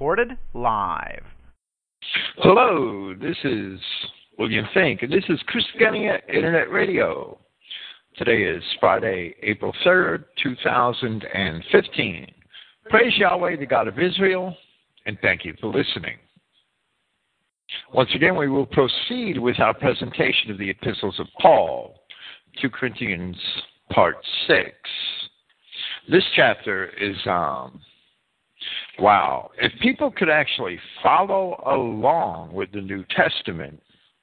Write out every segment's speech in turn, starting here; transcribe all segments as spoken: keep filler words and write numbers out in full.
recorded live. Hello, this is William Fink, and this is Christiania Internet Radio. Today is Friday, April third, two thousand fifteen. Praise Yahweh, the God of Israel, and thank you for listening. Once again, we will proceed with our presentation of the epistles of Paul, Second Corinthians, part six. This chapter is, um, wow, if people could actually follow along with the New Testament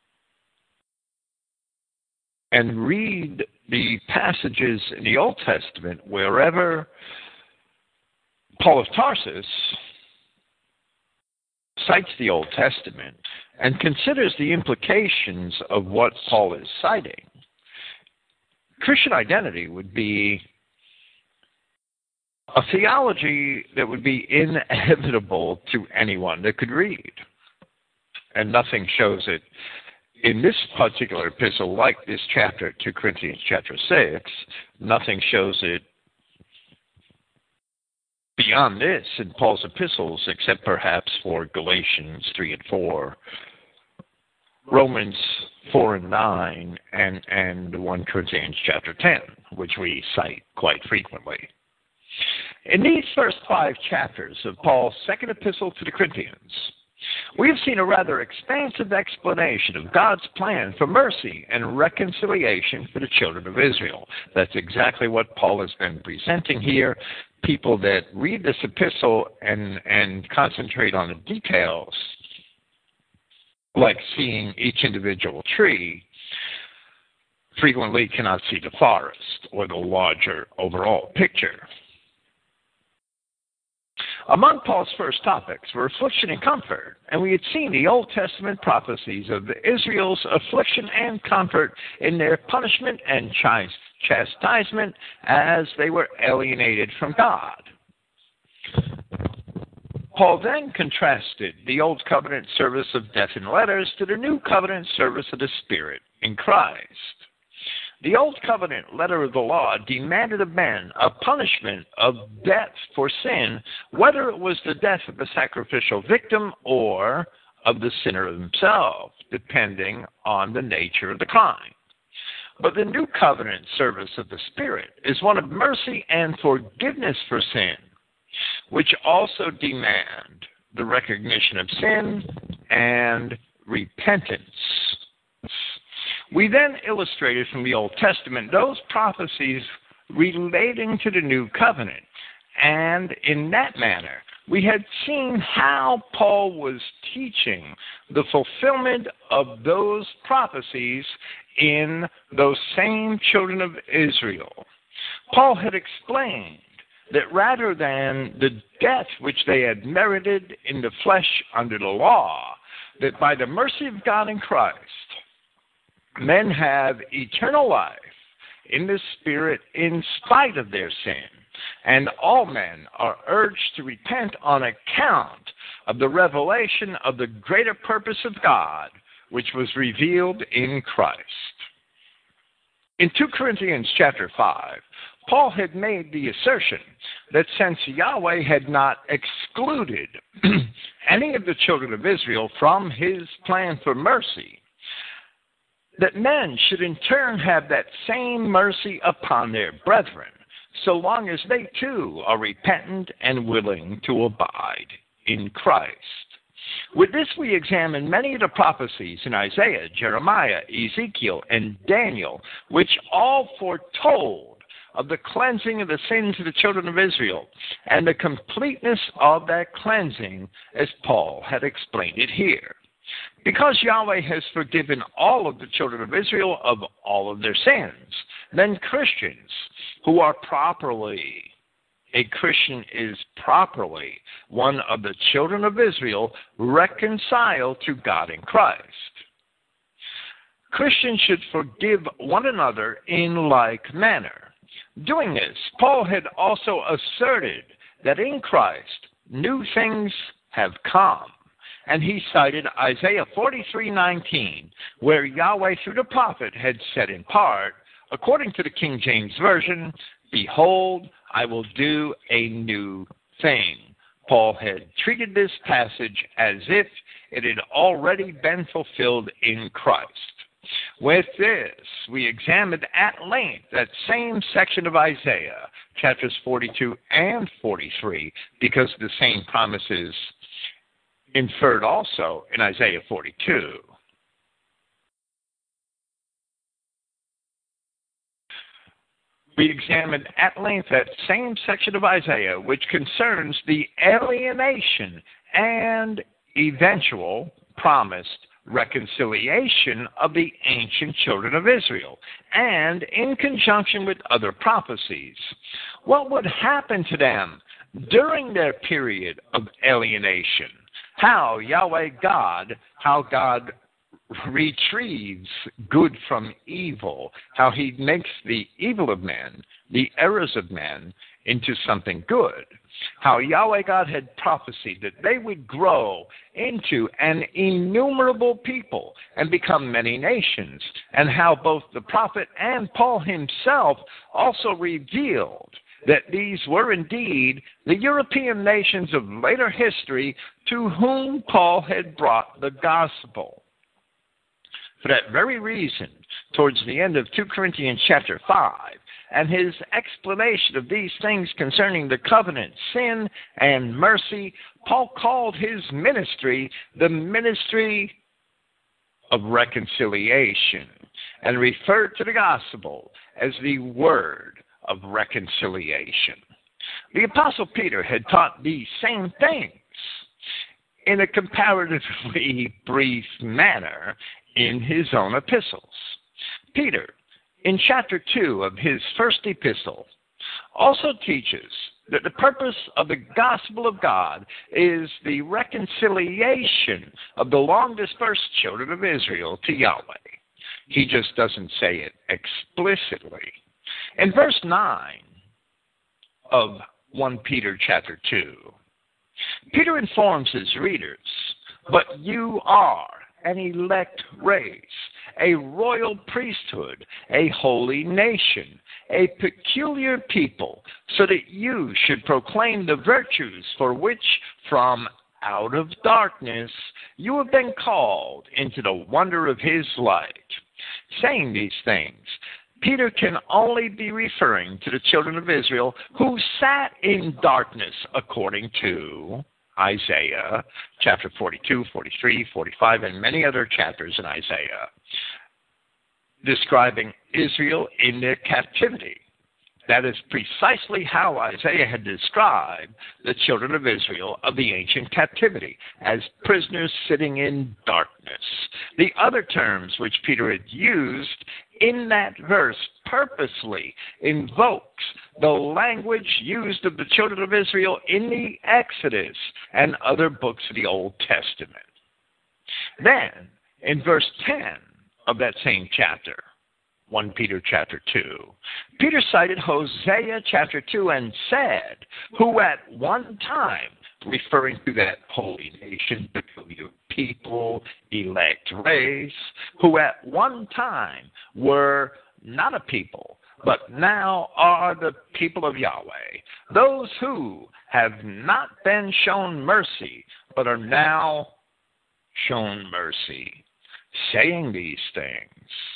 and read the passages in the Old Testament wherever Paul of Tarsus cites the Old Testament and considers the implications of what Paul is citing, Christian identity would be a theology that would be inevitable to anyone that could read. And nothing shows it in this particular epistle, like this chapter, Second Corinthians chapter six, nothing shows it beyond this in Paul's epistles, except perhaps for Galatians three and four, Romans four and nine, and, and First Corinthians chapter ten, which we cite quite frequently. In these first five chapters of Paul's second epistle to the Corinthians, we have seen a rather expansive explanation of God's plan for mercy and reconciliation for the children of Israel. That's exactly what Paul has been presenting here. People that read this epistle and, and concentrate on the details, like seeing each individual tree, frequently cannot see the forest or the larger overall picture. Among Paul's first topics were affliction and comfort, and we had seen the Old Testament prophecies of Israel's affliction and comfort in their punishment and chastisement as they were alienated from God. Paul then contrasted the Old Covenant service of death in letters to the New Covenant service of the Spirit in Christ. The Old Covenant letter of the law demanded of men a punishment of death for sin, whether it was the death of the sacrificial victim or of the sinner himself, depending on the nature of the crime. But the New Covenant service of the Spirit is one of mercy and forgiveness for sin, which also demand the recognition of sin and repentance. We then illustrated from the Old Testament those prophecies relating to the New Covenant, and in that manner, we had seen how Paul was teaching the fulfillment of those prophecies in those same children of Israel. Paul had explained that rather than the death which they had merited in the flesh under the law, that by the mercy of God in Christ, men have eternal life in the Spirit in spite of their sin, and all men are urged to repent on account of the revelation of the greater purpose of God, which was revealed in Christ. In Second Corinthians chapter five, Paul had made the assertion that since Yahweh had not excluded any of the children of Israel from his plan for mercy, that men should in turn have that same mercy upon their brethren, so long as they too are repentant and willing to abide in Christ. With this, we examine many of the prophecies in Isaiah, Jeremiah, Ezekiel, and Daniel, which all foretold of the cleansing of the sins of the children of Israel and the completeness of that cleansing, as Paul had explained it here. Because Yahweh has forgiven all of the children of Israel of all of their sins, then Christians who are properly, a Christian is properly one of the children of Israel reconciled to God in Christ. Christians should forgive one another in like manner. Doing this, Paul had also asserted that in Christ new things have come. And he cited Isaiah forty-three nineteen, where Yahweh through the prophet had said in part, according to the King James Version, "Behold, I will do a new thing." Paul had treated this passage as if it had already been fulfilled in Christ. With this, we examined at length that same section of Isaiah, chapters forty-two and forty-three, because the same promise is inferred also in Isaiah forty-two. We examined at length that same section of Isaiah which concerns the alienation and eventual promised reconciliation of the ancient children of Israel, and in conjunction with other prophecies, what would happen to them during their period of alienation, how Yahweh God, how God retrieves good from evil, how he makes the evil of men, the errors of men, into something good, how Yahweh God had prophesied that they would grow into an innumerable people and become many nations, and how both the prophet and Paul himself also revealed that these were indeed the European nations of later history to whom Paul had brought the gospel. For that very reason, towards the end of Second Corinthians chapter five, and his explanation of these things concerning the covenant, sin, and mercy, Paul called his ministry the ministry of reconciliation, and referred to the gospel as the word of reconciliation. The Apostle Peter had taught these same things in a comparatively brief manner in his own epistles. Peter, in chapter two of his first epistle, also teaches that the purpose of the gospel of God is the reconciliation of the long-dispersed children of Israel to Yahweh. He just doesn't say it explicitly. In verse nine of First Peter chapter two, Peter informs his readers, "But you are an elect race, a royal priesthood, a holy nation, a peculiar people, so that you should proclaim the virtues for which from out of darkness you have been called into the wonder of his light." Saying these things, Peter can only be referring to the children of Israel who sat in darkness according to Isaiah chapter forty-two, forty-three, forty-five, and many other chapters in Isaiah, describing Israel in their captivity. That is precisely how Isaiah had described the children of Israel of the ancient captivity, as prisoners sitting in darkness. The other terms which Peter had used in that verse purposely invokes the language used of the children of Israel in the Exodus and other books of the Old Testament. Then, in verse ten of that same chapter, First Peter chapter two, Peter cited Hosea chapter two and said, "Who at one time," referring to that holy nation, peculiar people, elect race, "who at one time were not a people, but now are the people of Yahweh, those who have not been shown mercy, but are now shown mercy." Saying these things,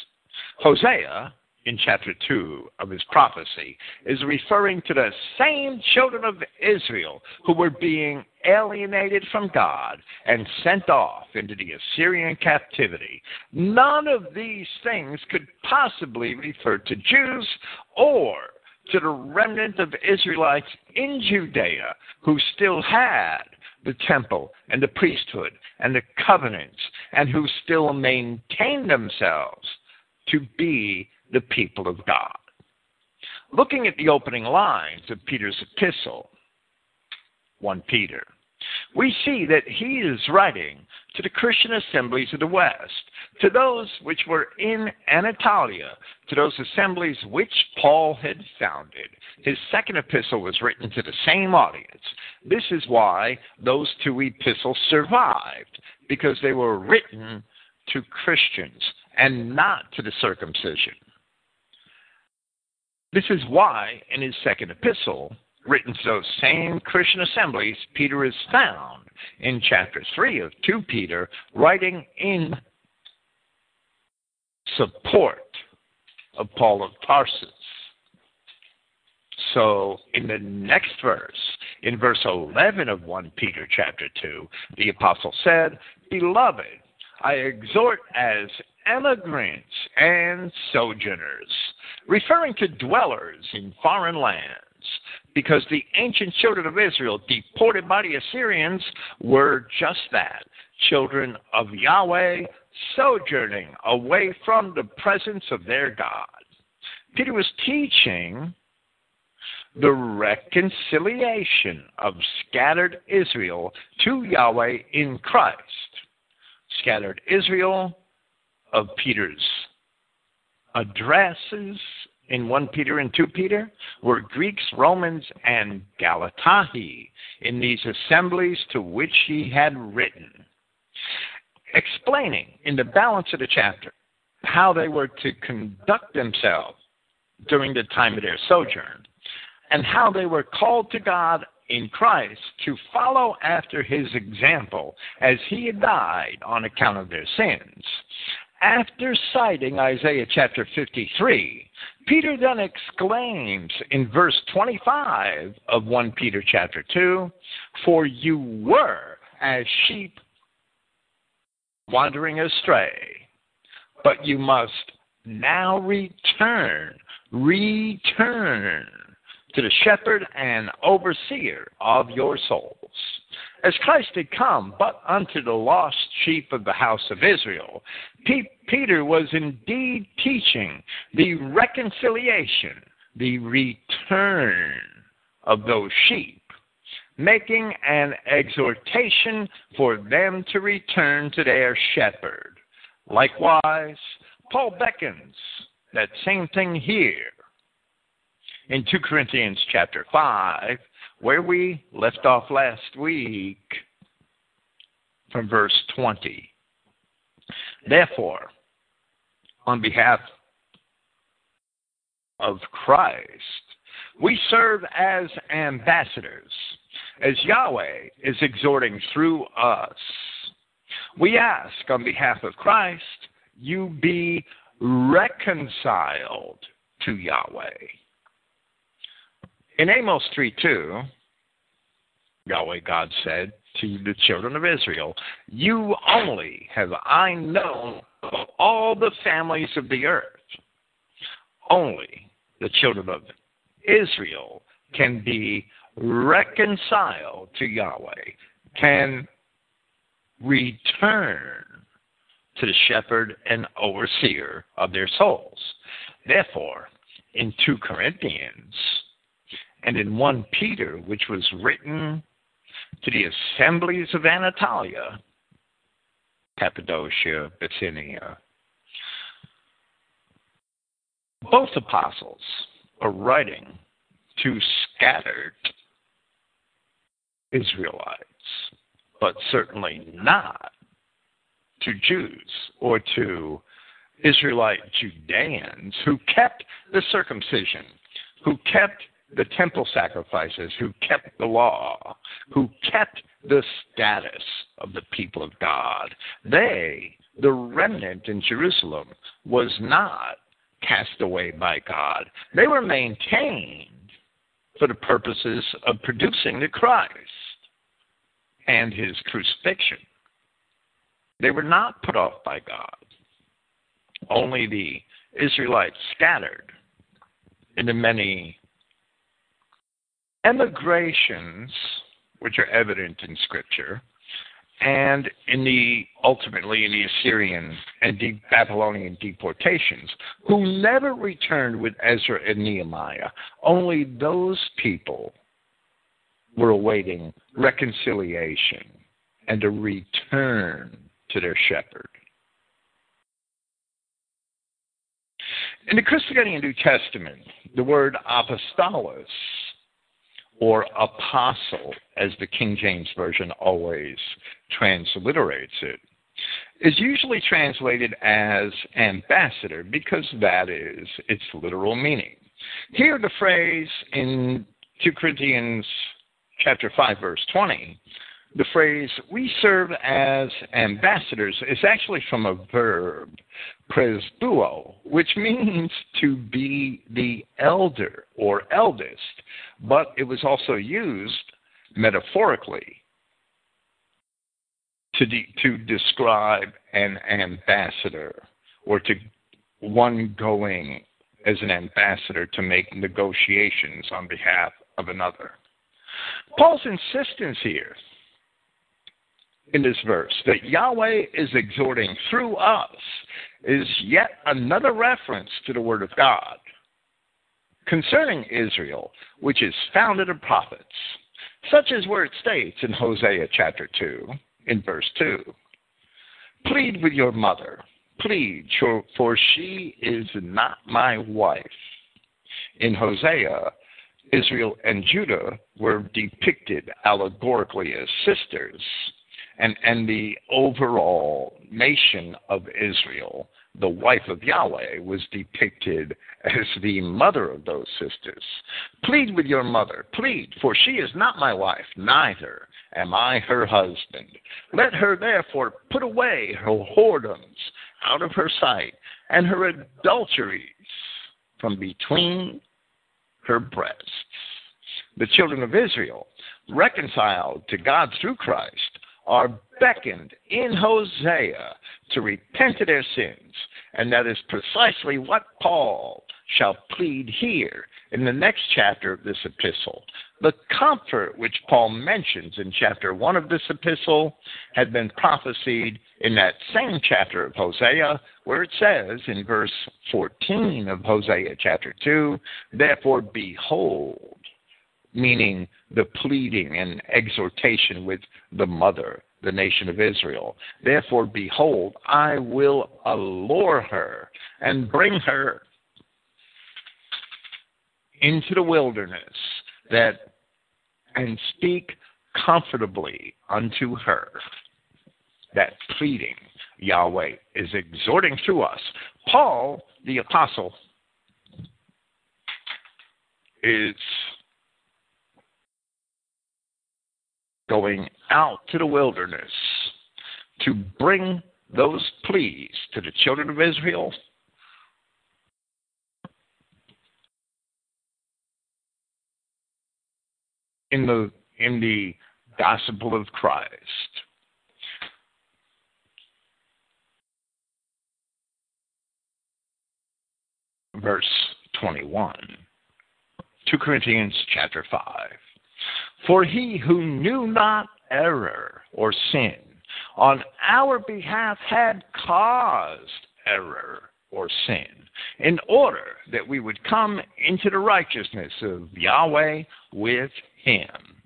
Hosea, in chapter two of his prophecy, is referring to the same children of Israel who were being alienated from God and sent off into the Assyrian captivity. None of these things could possibly refer to Jews or to the remnant of Israelites in Judea who still had the temple and the priesthood and the covenants, and who still maintained themselves to be the people of God. Looking at the opening lines of Peter's epistle, First Peter, we see that he is writing to the Christian assemblies of the West, to those which were in Anatolia, to those assemblies which Paul had founded. His second epistle was written to the same audience. This is why those two epistles survived, because they were written to Christians and not to the circumcision. This is why, in his second epistle, written to those same Christian assemblies, Peter is found in chapter three of Second Peter, writing in support of Paul of Tarsus. So in the next verse, in verse eleven of First Peter chapter two, the apostle said, "Beloved, I exhort as emigrants and sojourners," referring to dwellers in foreign lands, because the ancient children of Israel deported by the Assyrians were just that, children of Yahweh sojourning away from the presence of their God. Peter was teaching the reconciliation of scattered Israel to Yahweh in Christ. Scattered Israel of Peter's addresses in First Peter and Second Peter were Greeks, Romans, and Galatae in these assemblies to which he had written, explaining in the balance of the chapter how they were to conduct themselves during the time of their sojourn, and how they were called to God in Christ to follow after his example as he had died on account of their sins. After citing Isaiah chapter fifty-three, Peter then exclaims in verse twenty-five of First Peter chapter two, "For you were as sheep wandering astray, but you must now return, return to the shepherd and overseer of your souls." As Christ had come but unto the lost sheep of the house of Israel, P- Peter was indeed teaching the reconciliation, the return of those sheep, making an exhortation for them to return to their shepherd. Likewise, Paul beckons that same thing here in Second Corinthians chapter five, where we left off last week from verse twenty. "Therefore, on behalf of Christ, we serve as ambassadors, as Yahweh is exhorting through us. We ask on behalf of Christ, you be reconciled to Yahweh." In Amos three two, Yahweh God said to the children of Israel, "You only have I known of all the families of the earth." Only the children of Israel can be reconciled to Yahweh, can return to the shepherd and overseer of their souls. Therefore, in Second Corinthians and in First Peter, which was written to the assemblies of Anatolia, Cappadocia, Bithynia, both apostles are writing to scattered Israelites, but certainly not to Jews or to Israelite Judeans who kept the circumcision, who kept the temple sacrifices, who kept the law, who kept the status of the people of God. They, the remnant in Jerusalem, was not cast away by God. They were maintained for the purposes of producing the Christ and his crucifixion. They were not put off by God. Only the Israelites scattered in the many emigrations, which are evident in Scripture, and in the ultimately in the Assyrian and the Babylonian deportations, who never returned with Ezra and Nehemiah. Only those people were awaiting reconciliation and a return to their shepherd. In the Christianity New Testament, the word apostolos, or apostle, as the King James Version always transliterates it, is usually translated as ambassador because that is its literal meaning. Here the phrase in Second Corinthians chapter five, verse twenty, the phrase, we serve as ambassadors, is actually from a verb, presbuo, which means to be the elder or eldest, but it was also used metaphorically to, de- to describe an ambassador, or to one going as an ambassador to make negotiations on behalf of another. Paul's insistence here in this verse that Yahweh is exhorting through us is yet another reference to the Word of God concerning Israel, which is founded in prophets, such as where it states in Hosea chapter two, in verse two, plead with your mother, plead, for she is not my wife. In Hosea, Israel and Judah were depicted allegorically as sisters, and, and the overall nation of Israel, the wife of Yahweh, was depicted as the mother of those sisters. Plead with your mother, plead, for she is not my wife, neither am I her husband. Let her therefore put away her whoredoms out of her sight, and her adulteries from between her breasts. The children of Israel, reconciled to God through Christ, are beckoned in Hosea to repent of their sins, and that is precisely what Paul shall plead here in the next chapter of this epistle. The comfort which Paul mentions in chapter one of this epistle had been prophesied in that same chapter of Hosea, where it says in verse fourteen of Hosea chapter two, therefore behold, meaning the pleading and exhortation with the mother, the nation of Israel. Therefore, behold, I will allure her and bring her into the wilderness, that and speak comfortably unto her. That pleading, Yahweh is exhorting through us. Paul, the apostle, is going out to the wilderness to bring those pleas to the children of Israel in the in the gospel of Christ. Verse twenty-one, Second Corinthians chapter five. For he who knew not error or sin on our behalf had caused error or sin, in order that we would come into the righteousness of Yahweh with him.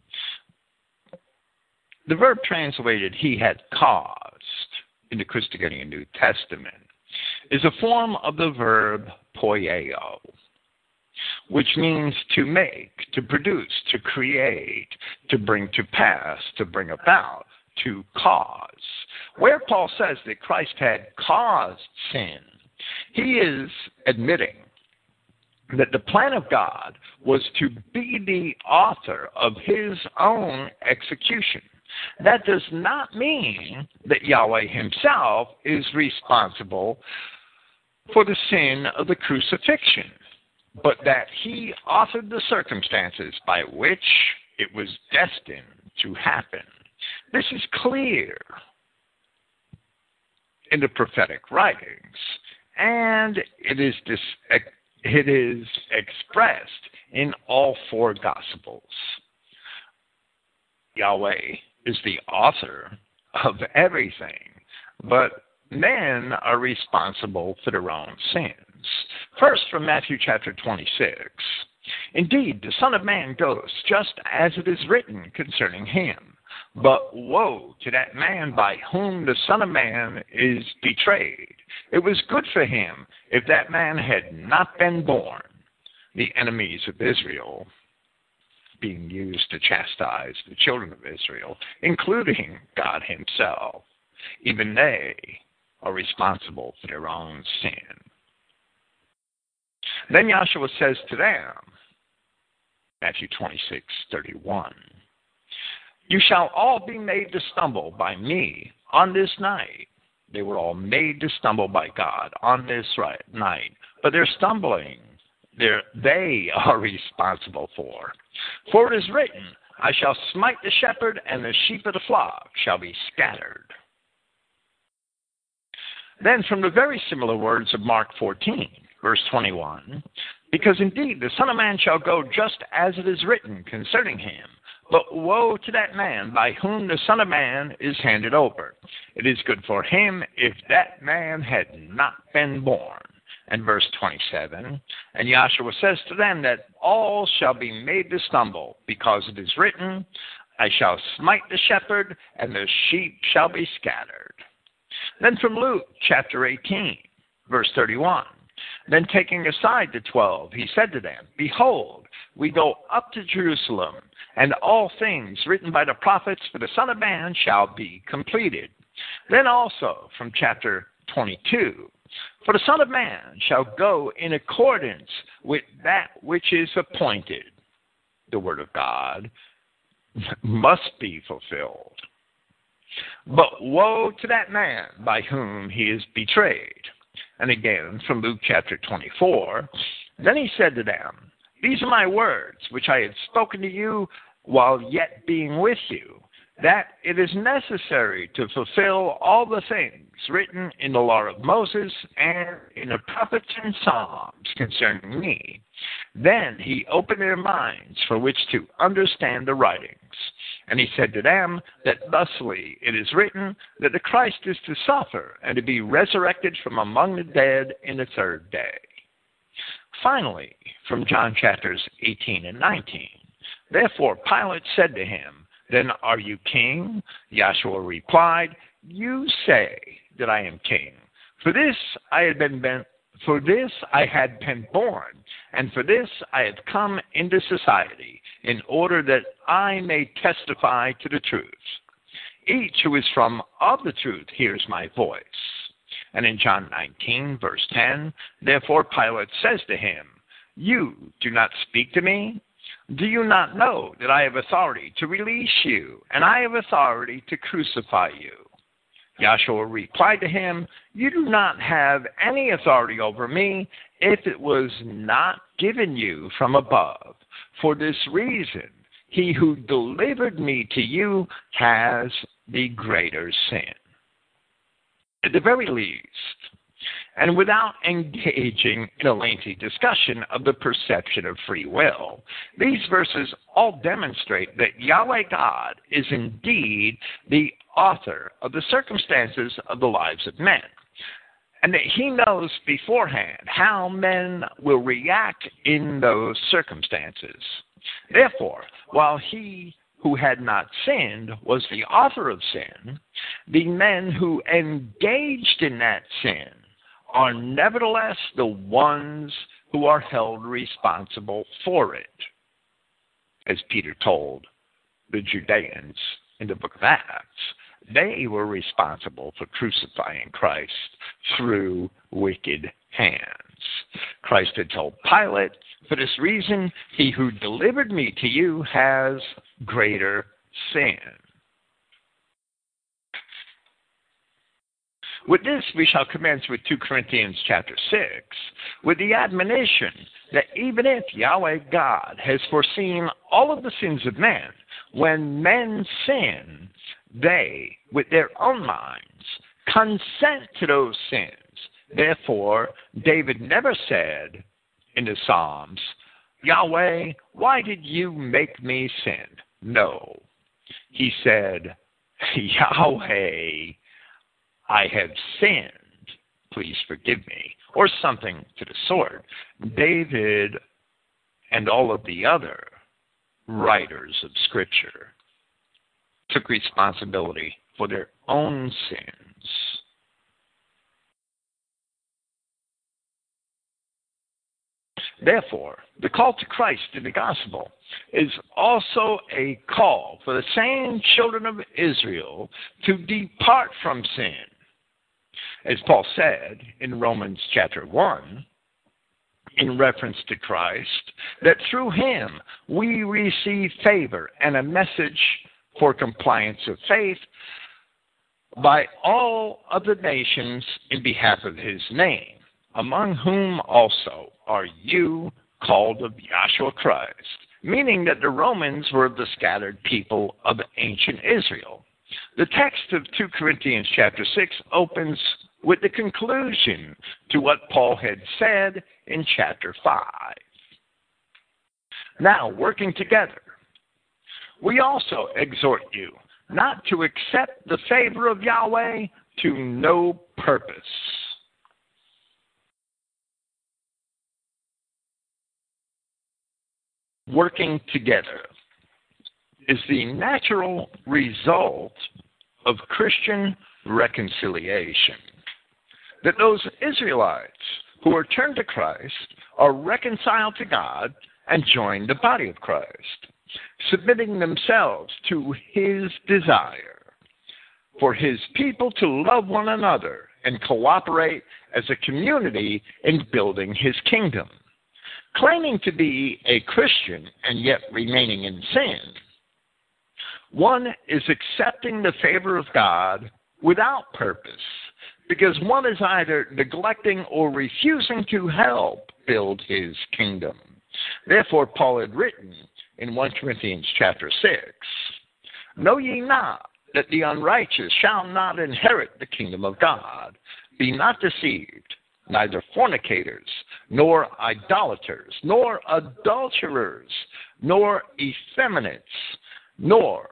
The verb translated he had caused in the Christogenea New Testament is a form of the verb poieo, which means to make, to produce, to create, to bring to pass, to bring about, to cause. Where Paul says that Christ had caused sin, he is admitting that the plan of God was to be the author of his own execution. That does not mean that Yahweh himself is responsible for the sin of the crucifixion, but that he authored the circumstances by which it was destined to happen. This is clear in the prophetic writings, and it is dis- it is expressed in all four Gospels. Yahweh is the author of everything, but men are responsible for their own sins. First, from Matthew chapter twenty-six. Indeed, the Son of Man goes just as it is written concerning him. But woe to that man by whom the Son of Man is betrayed. It was good for him if that man had not been born. The enemies of Israel being used to chastise the children of Israel, including God himself. Even they are responsible for their own sin. Then Yahshua says to them, Matthew twenty-six thirty-one. You shall all be made to stumble by me on this night. They were all made to stumble by God on this right night. But their stumbling, they're, they are responsible for. For it is written, I shall smite the shepherd, and the sheep of the flock shall be scattered. Then from the very similar words of Mark fourteen, verse twenty-one, because indeed the Son of Man shall go just as it is written concerning him. But woe to that man by whom the Son of Man is handed over. It is good for him if that man had not been born. And verse twenty-seven, and Yahshua says to them that all shall be made to stumble, because it is written, I shall smite the shepherd, and the sheep shall be scattered. Then from Luke chapter eighteen, verse thirty-one, then taking aside the twelve, he said to them, Behold, we go up to Jerusalem, and all things written by the prophets for the Son of Man shall be completed. Then also from chapter twenty-two, for the Son of Man shall go in accordance with that which is appointed. The word of God must be fulfilled. But woe to that man by whom he is betrayed. And again from Luke chapter twenty-four, then he said to them, These are my words which I had spoken to you while yet being with you, that it is necessary to fulfill all the things written in the law of Moses and in the prophets and Psalms concerning me. Then he opened their minds for which to understand the writings. And he said to them that thusly it is written that the Christ is to suffer and to be resurrected from among the dead in the third day. Finally, from John chapters eighteen and nineteen, therefore Pilate said to him, Then are you king? Yahshua replied, You say that I am king. For this I had been, been for this I had been born, and for this I have come into society, in order that I may testify to the truth. Each who is from of the truth hears my voice. And in John nineteen, verse ten, therefore Pilate says to him, You do not speak to me? Do you not know that I have authority to release you, and I have authority to crucify you? Yahshua replied to him, You do not have any authority over me if it was not given you from above. For this reason, he who delivered me to you has the greater sin. At the very least, and without engaging in a lengthy discussion of the perception of free will, these verses all demonstrate that Yahweh God is indeed the author of the circumstances of the lives of men, and that he knows beforehand how men will react in those circumstances. Therefore, while he who had not sinned was the author of sin, the men who engaged in that sin are nevertheless the ones who are held responsible for it. As Peter told the Judeans in the book of Acts, they were responsible for crucifying Christ through wicked hands. Christ had told Pilate, For this reason, he who delivered me to you has greater sin. With this, we shall commence with two Corinthians chapter six, with the admonition that even if Yahweh God has foreseen all of the sins of men, when men sin, they, with their own minds, consent to those sins. Therefore, David never said in the Psalms, Yahweh, why did you make me sin? No. He said, Yahweh, I have sinned, please forgive me, or something to the sort. David and all of the other writers of Scripture took responsibility for their own sins. Therefore, the call to Christ in the gospel is also a call for the same children of Israel to depart from sin. As Paul said in Romans chapter one, in reference to Christ, that through him we receive favor and a message for compliance of faith by all of the nations in behalf of his name, among whom also are you called of Yahshua Christ, meaning that the Romans were the scattered people of ancient Israel. The text of Second Corinthians chapter six opens with the conclusion to what Paul had said in chapter five. Now, working together, we also exhort you not to accept the favor of Yahweh to no purpose. Working together is the natural result of Christian reconciliation. That those Israelites who are turned to Christ are reconciled to God and join the body of Christ, submitting themselves to his desire for his people to love one another and cooperate as a community in building his kingdom. Claiming to be a Christian and yet remaining in sin, one is accepting the favor of God without purpose, because one is either neglecting or refusing to help build his kingdom. Therefore, Paul had written in First Corinthians chapter six, "Know ye not that the unrighteous shall not inherit the kingdom of God? Be not deceived, neither fornicators, nor idolaters, nor adulterers, nor effeminates, nor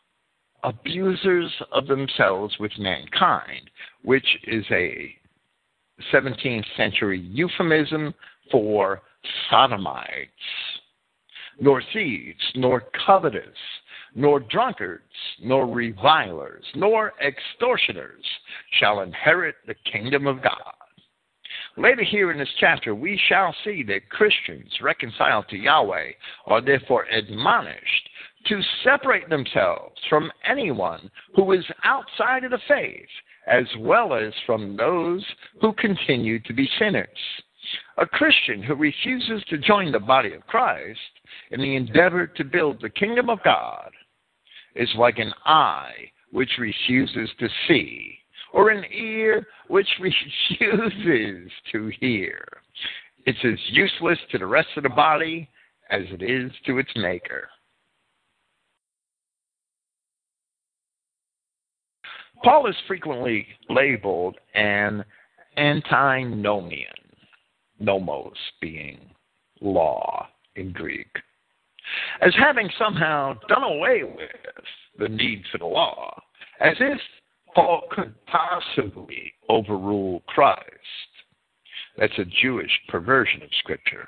abusers of themselves with mankind," which is a seventeenth century euphemism for sodomites, "nor thieves, nor covetous, nor drunkards, nor revilers, nor extortioners shall inherit the kingdom of God. Later here in this chapter, we shall see that Christians reconciled to Yahweh are therefore admonished to separate themselves from anyone who is outside of the faith, as well as from those who continue to be sinners. A Christian who refuses to join the body of Christ in the endeavor to build the kingdom of God is like an eye which refuses to see, or an ear which refuses to hear. It's as useless to the rest of the body as it is to its maker. Paul is frequently labeled an antinomian, nomos being law in Greek, as having somehow done away with the need for the law, as if Paul could possibly overrule Christ. That's a Jewish perversion of Scripture.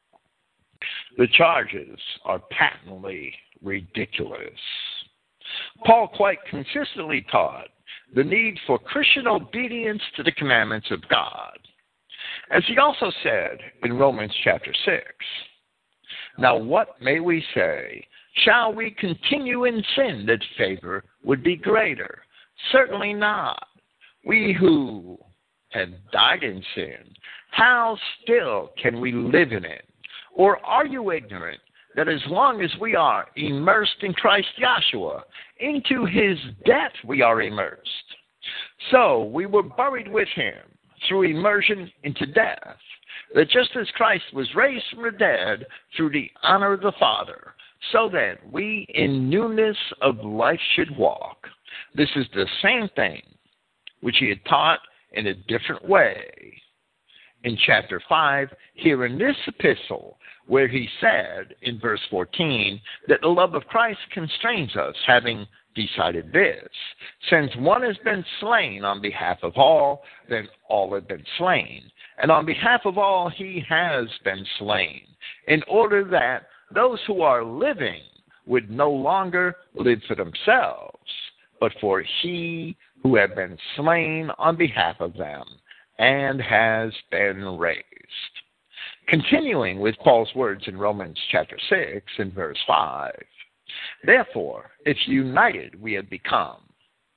The charges are patently ridiculous. Paul quite consistently taught the need for Christian obedience to the commandments of God. As he also said in Romans chapter six, "Now what may we say? Shall we continue in sin that favor would be greater? Certainly not. We who have died in sin, how still can we live in it? Or are you ignorant that as long as we are immersed in Christ Yahshua, into his death we are immersed? So we were buried with him through immersion into death, that just as Christ was raised from the dead through the honor of the Father, so that we in newness of life should walk." This is the same thing which he had taught in a different way in chapter five, here in this epistle, where he said in verse fourteen that the love of Christ constrains us, having decided this: since one has been slain on behalf of all, then all have been slain. And on behalf of all he has been slain, in order that those who are living would no longer live for themselves, but for he who had been slain on behalf of them and has been raised. Continuing with Paul's words in Romans chapter six and verse five, "Therefore, if united we have become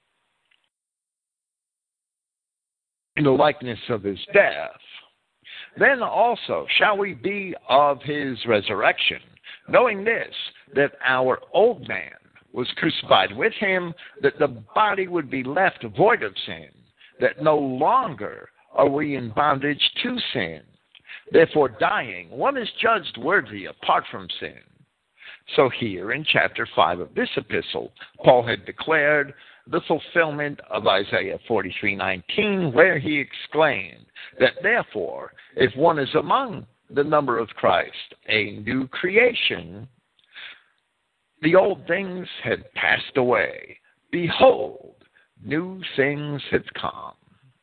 in the likeness of his death, Then also shall we be of his resurrection, knowing this, that our old man was crucified with him, that the body would be left void of sin, that no longer are we in bondage to sin. Therefore, dying, one is judged worthy apart from sin. So here in chapter five of this epistle, Paul had declared the fulfillment of Isaiah forty-three nineteen, where he exclaimed that therefore, if one is among the number of Christ, a new creation, the old things had passed away. Behold, new things have come.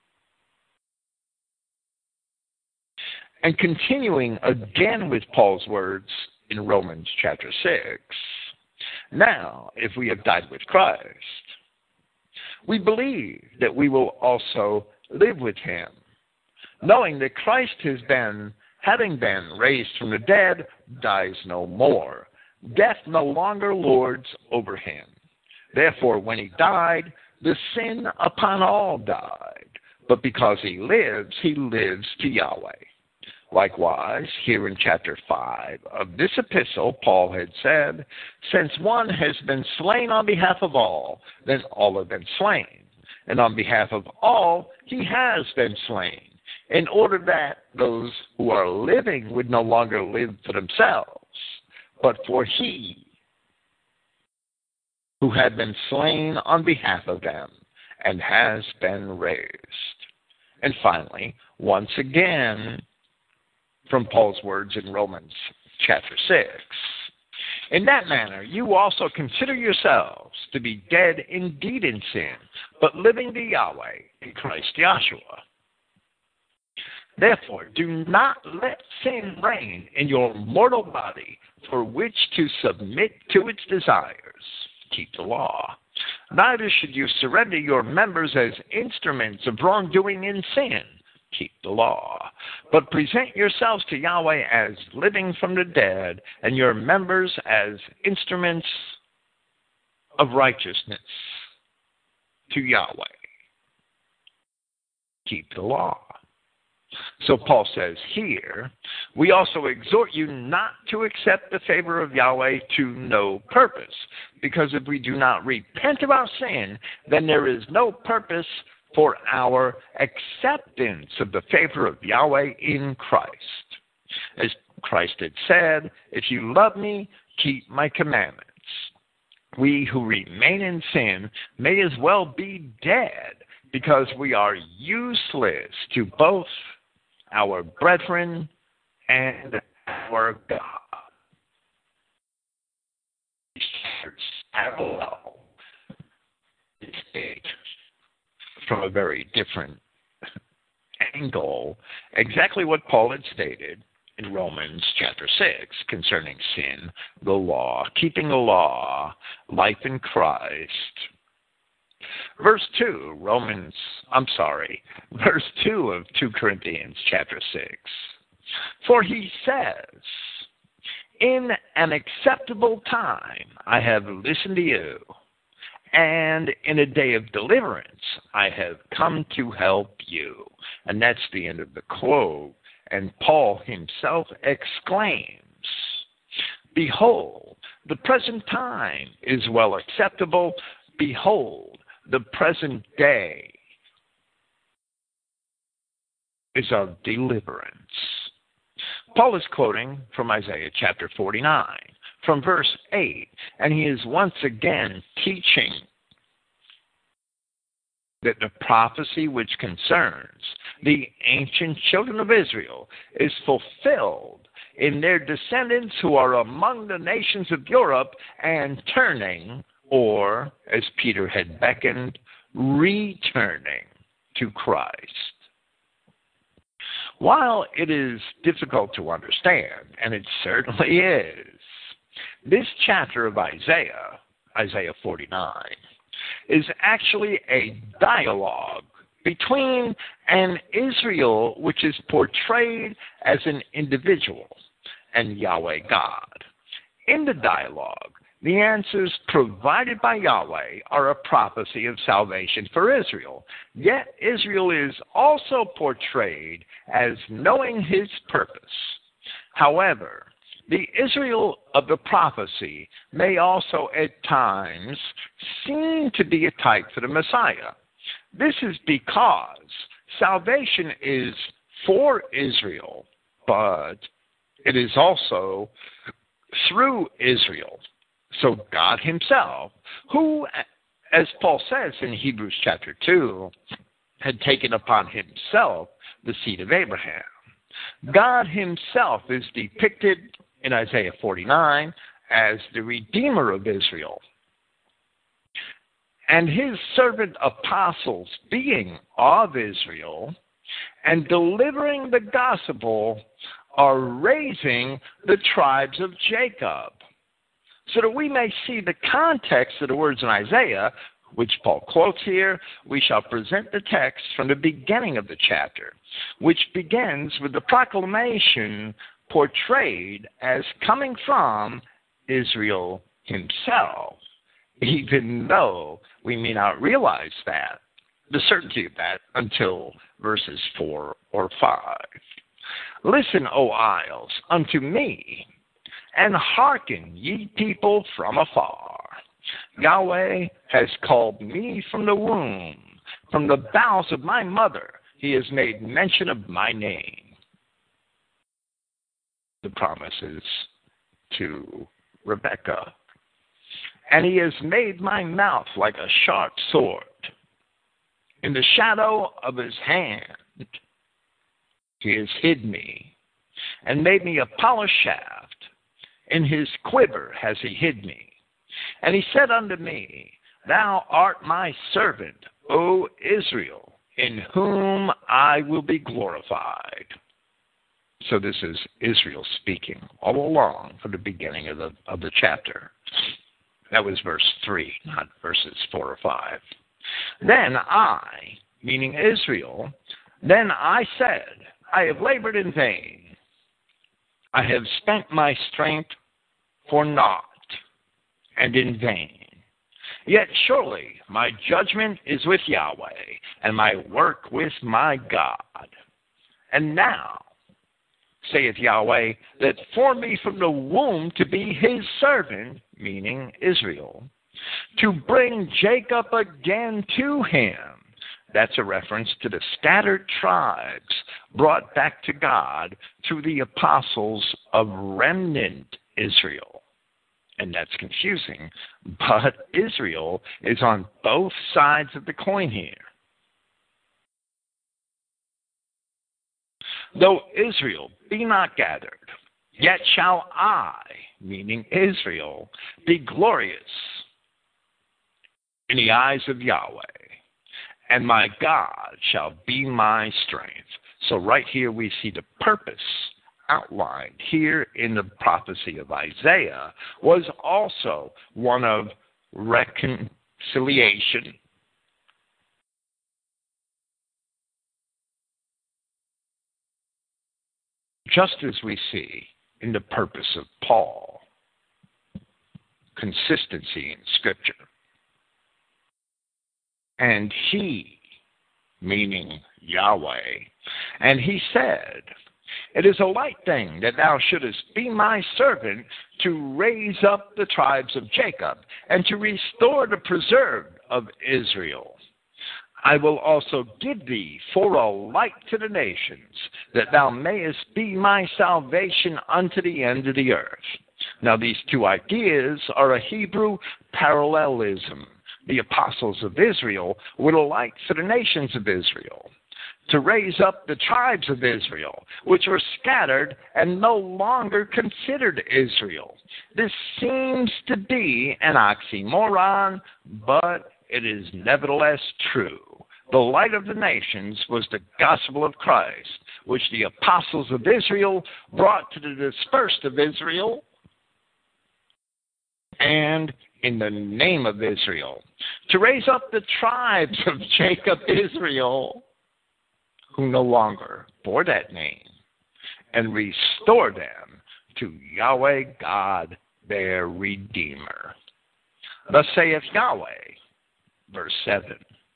And continuing again with Paul's words in Romans chapter six, now, if we have died with Christ, we believe that we will also live with him, knowing that Christ has been, having been raised from the dead, dies no more. Death no longer lords over him. Therefore, when he died, the sin upon all died. But because he lives, he lives to Yahweh. Likewise, here in chapter five of this epistle, Paul had said, since one has been slain on behalf of all, then all have been slain. And on behalf of all, he has been slain, in order that those who are living would no longer live for themselves, but for he who had been slain on behalf of them and has been raised. And finally, once again, from Paul's words in Romans chapter six, in that manner you also consider yourselves to be dead indeed in sin, but living to Yahweh in Christ Yahshua. Therefore, do not let sin reign in your mortal body, for which to submit to its desires. Keep the law. Neither should you surrender your members as instruments of wrongdoing in sin. Keep the law. But present yourselves to Yahweh as living from the dead, and your members as instruments of righteousness to Yahweh. Keep the law. So Paul says here, we also exhort you not to accept the favor of Yahweh to no purpose, because if we do not repent of our sin, then there is no purpose for our acceptance of the favor of Yahweh in Christ. As Christ had said, if you love me, keep my commandments. We who remain in sin may as well be dead, because we are useless to both our brethren and our God. Parallel from a very different angle, exactly what Paul had stated in Romans chapter six concerning sin, the law, keeping the law, life in Christ. Verse two, Romans, I'm sorry, verse two of Second Corinthians chapter six. For he says, in an acceptable time I have listened to you, and in a day of deliverance I have come to help you. And that's the end of the quote. And Paul himself exclaims, behold, the present time is well acceptable. Behold, the present day is of deliverance. Paul is quoting from Isaiah chapter forty-nine, from verse eight, and he is once again teaching that the prophecy which concerns the ancient children of Israel is fulfilled in their descendants who are among the nations of Europe and turning, or, as Peter had beckoned, returning to Christ. While it is difficult to understand, and it certainly is, this chapter of Isaiah, Isaiah forty-nine, is actually a dialogue between an Israel which is portrayed as an individual and Yahweh God. In the dialogue, The answers provided by Yahweh are a prophecy of salvation for Israel. Yet Israel is also portrayed as knowing his purpose. However, the Israel of the prophecy may also at times seem to be a type for the Messiah. This is because salvation is for Israel, but it is also through Israel. So God himself, who, as Paul says in Hebrews chapter two, had taken upon himself the seed of Abraham. God himself is depicted in Isaiah forty-nine as the Redeemer of Israel. And his servant apostles, being of Israel and delivering the gospel, are raising the tribes of Jacob. So that we may see the context of the words in Isaiah, which Paul quotes here, we shall present the text from the beginning of the chapter, which begins with the proclamation portrayed as coming from Israel himself, even though we may not realize that, the certainty of that, until verses four or five. Listen, O isles, unto me, and hearken, ye people from afar. Yahweh has called me from the womb, from the bowels of my mother. He has made mention of my name. The promises to Rebekah. And he has made my mouth like a sharp sword. In the shadow of his hand he has hid me, and made me a polished shaft. In his quiver has he hid me. And he said unto me, Thou art my servant, O Israel, in whom I will be glorified. So this is Israel speaking all along from the beginning of the of the chapter. That was verse three, not verses four or five. Then I, meaning Israel, then I said, I have labored in vain. I have spent my strength for naught and in vain. Yet surely my judgment is with Yahweh, and my work with my God. And now, saith Yahweh, that formed me from the womb to be his servant, meaning Israel, to bring Jacob again to him. That's a reference to the scattered tribes brought back to God through the apostles of remnant Israel. And that's confusing, but Israel is on both sides of the coin here. Though Israel be not gathered, yet shall I, meaning Israel, be glorious in the eyes of Yahweh, and my God shall be my strength. So right here we see the purpose outlined here in the prophecy of Isaiah was also one of reconciliation. Just as we see in the purpose of Paul, consistency in Scripture. And he, meaning Yahweh, and he said, It is a light thing that thou shouldest be my servant to raise up the tribes of Jacob and to restore the preserved of Israel. I will also give thee for a light to the nations, that thou mayest be my salvation unto the end of the earth. Now these two ideas are a Hebrew parallelism. The apostles of Israel were the light for the nations of Israel, to raise up the tribes of Israel, which were scattered and no longer considered Israel. This seems to be an oxymoron, but it is nevertheless true. The light of the nations was the gospel of Christ, which the apostles of Israel brought to the dispersed of Israel, and in the name of Israel, to raise up the tribes of Jacob, Israel, who no longer bore that name, and restore them to Yahweh God their Redeemer. Thus saith Yahweh, verse seven.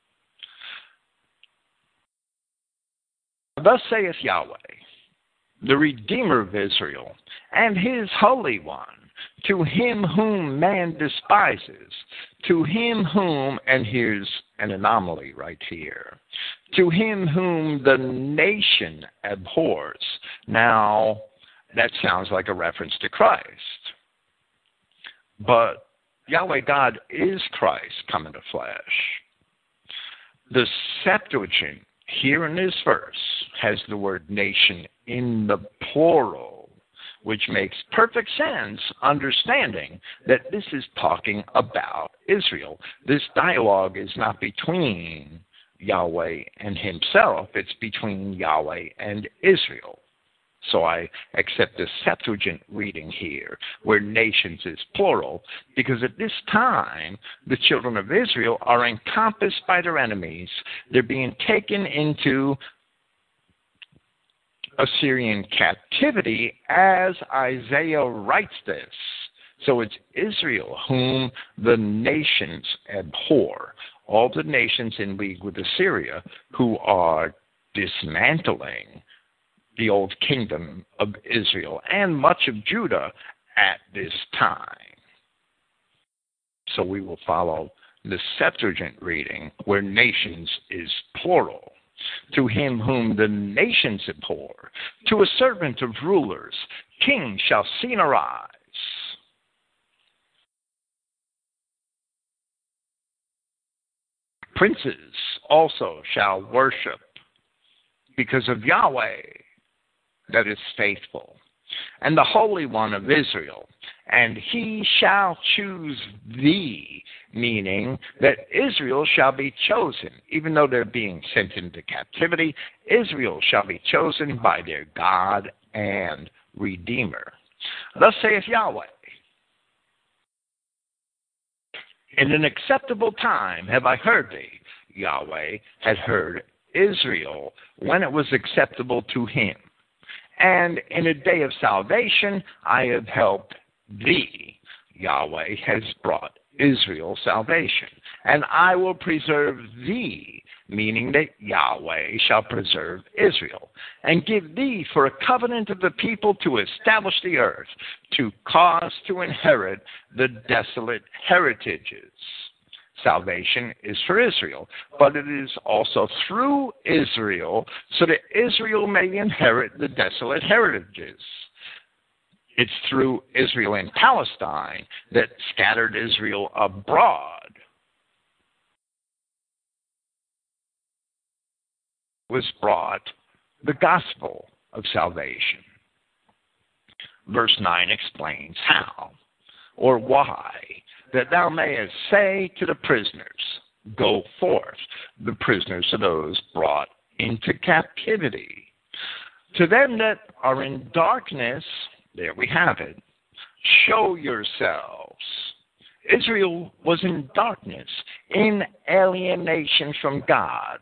Thus saith Yahweh, the Redeemer of Israel, and his Holy One, to him whom man despises, to him whom, and here's an anomaly right here, to him whom the nation abhors. Now, that sounds like a reference to Christ. But Yahweh God is Christ come in the flesh. The Septuagint here in this verse has the word nation in the plural, which makes perfect sense, understanding that this is talking about Israel. This dialogue is not between Yahweh and himself, it's between Yahweh and Israel. So I accept the Septuagint reading here, where nations is plural, because at this time, the children of Israel are encompassed by their enemies. They're being taken into Assyrian captivity as Isaiah writes this. So it's Israel whom the nations abhor. All the nations in league with Assyria who are dismantling the old kingdom of Israel and much of Judah at this time. So we will follow the Septuagint reading where nations is plural. To him whom the nations abhor, to a servant of rulers, king shall soon arise. Princes also shall worship because of Yahweh that is faithful, and the Holy One of Israel, and he shall choose thee, meaning that Israel shall be chosen. Even though they're being sent into captivity, Israel shall be chosen by their God and Redeemer. Thus saith Yahweh, in an acceptable time have I heard thee. Yahweh had heard Israel when it was acceptable to him. And in a day of salvation I have helped thee. Yahweh has brought Israel salvation. And I will preserve thee, meaning that Yahweh shall preserve Israel, and give thee for a covenant of the people to establish the earth, to cause to inherit the desolate heritages. Salvation is for Israel, but it is also through Israel, so that Israel may inherit the desolate heritages. It's through Israel in Palestine that scattered Israel abroad was brought the gospel of salvation. Verse nine explains how or why, that thou mayest say to the prisoners, go forth. The prisoners are those brought into captivity. To them that are in darkness, there we have it, show yourselves. Israel was in darkness, in alienation from God.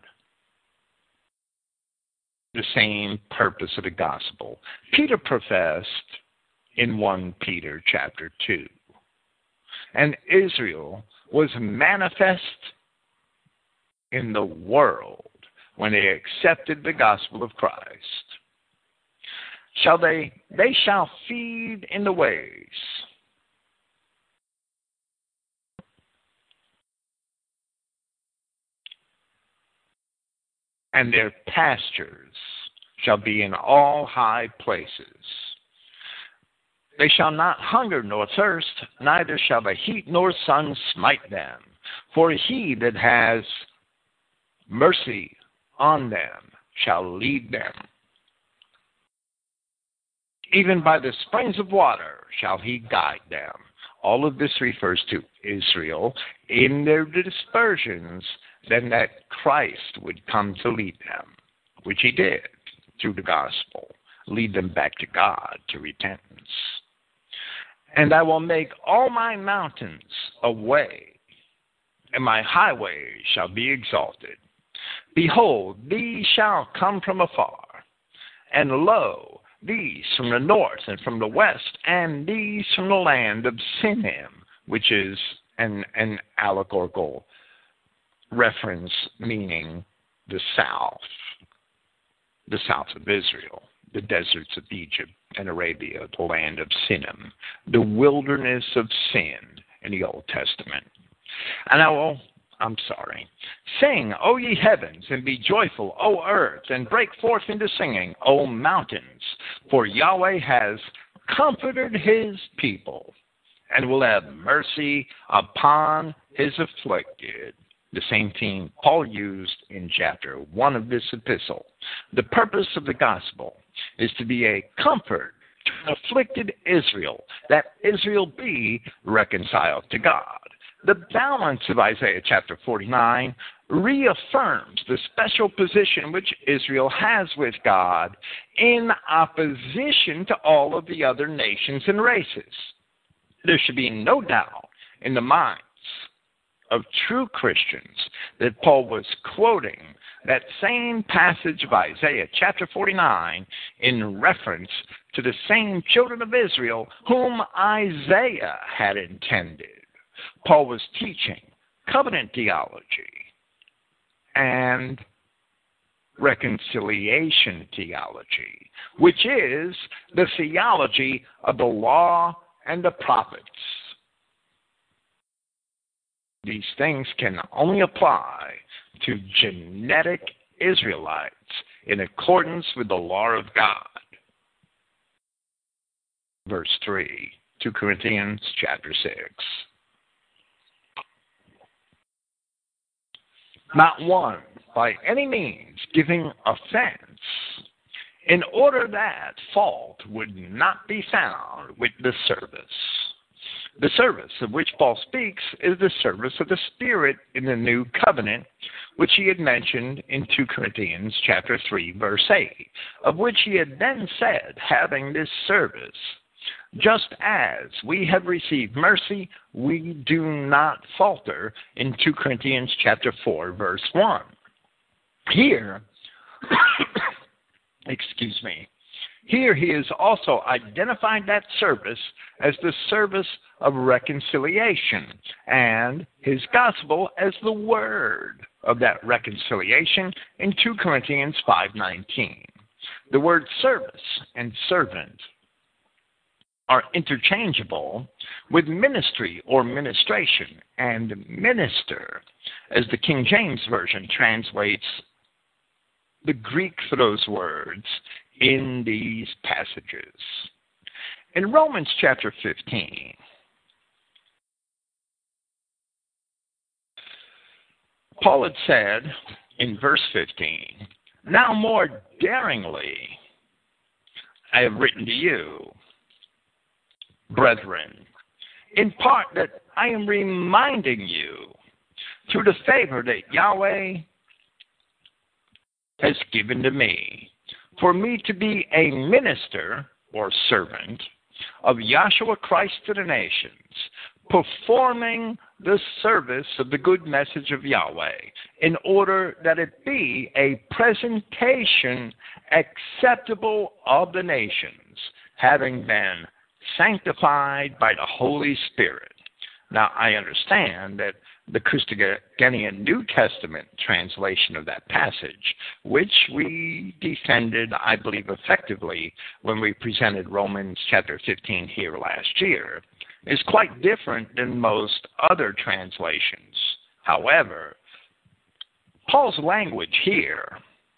The same purpose of the gospel. Peter professed in First Peter chapter two. And Israel was manifest in the world when they accepted the gospel of Christ. Shall they, they shall feed in the ways. And their pastures shall be in all high places. They shall not hunger nor thirst, neither shall the heat nor sun smite them. For he that has mercy on them shall lead them. Even by the springs of water shall he guide them. All of this refers to Israel in their dispersions, then that Christ would come to lead them, which he did through the gospel, lead them back to God, to repentance. And I will make all my mountains a way, and my highways shall be exalted. Behold, these shall come from afar, and lo, these from the north and from the west, and these from the land of Sinim, which is an, an allegorical reference meaning the south, the south of Israel, the deserts of Egypt and Arabia, the land of Sinim, the wilderness of sin in the Old Testament. And I will, I'm sorry, sing, O ye heavens, and be joyful, O earth, and break forth into singing, O mountains, for Yahweh has comforted his people, and will have mercy upon his afflicted. The same theme Paul used in chapter one of this epistle. The purpose of the gospel is to be a comfort to afflicted Israel, that Israel be reconciled to God. The balance of Isaiah chapter forty-nine reaffirms the special position which Israel has with God in opposition to all of the other nations and races. There should be no doubt in the minds of true Christians that Paul was quoting that same passage of Isaiah chapter forty-nine in reference to the same children of Israel whom Isaiah had intended. Paul was teaching covenant theology and reconciliation theology, which is the theology of the law and the prophets. These things can only apply to genetic Israelites in accordance with the law of God. Verse three, Second Corinthians chapter six. Not one, by any means, giving offense, in order that fault would not be found with the service. The service of which Paul speaks is the service of the Spirit in the new covenant, which he had mentioned in Second Corinthians chapter three, verse eight, of which he had then said, having this service, just as we have received mercy, we do not falter, in Second Corinthians chapter four, verse one. Here, excuse me, here he has also identified that service as the service of reconciliation, and his gospel as the word of that reconciliation in Second Corinthians five nineteen. The word service and servant are interchangeable with ministry or ministration, and minister, as the King James Version translates the Greek for those words in these passages. In Romans chapter fifteen, Paul had said in verse fifteen, now more daringly I have written to you, brethren, in part that I am reminding you through the favor that Yahweh has given to me, for me to be a minister or servant of Yahshua Christ to the nations, performing the service of the good message of Yahweh, in order that it be a presentation acceptable of the nations, having been sanctified by the Holy Spirit. Now, I understand that the Christogenea New Testament translation of that passage, which we defended, I believe, effectively when we presented Romans chapter fifteen here last year, is quite different than most other translations. However, Paul's language here,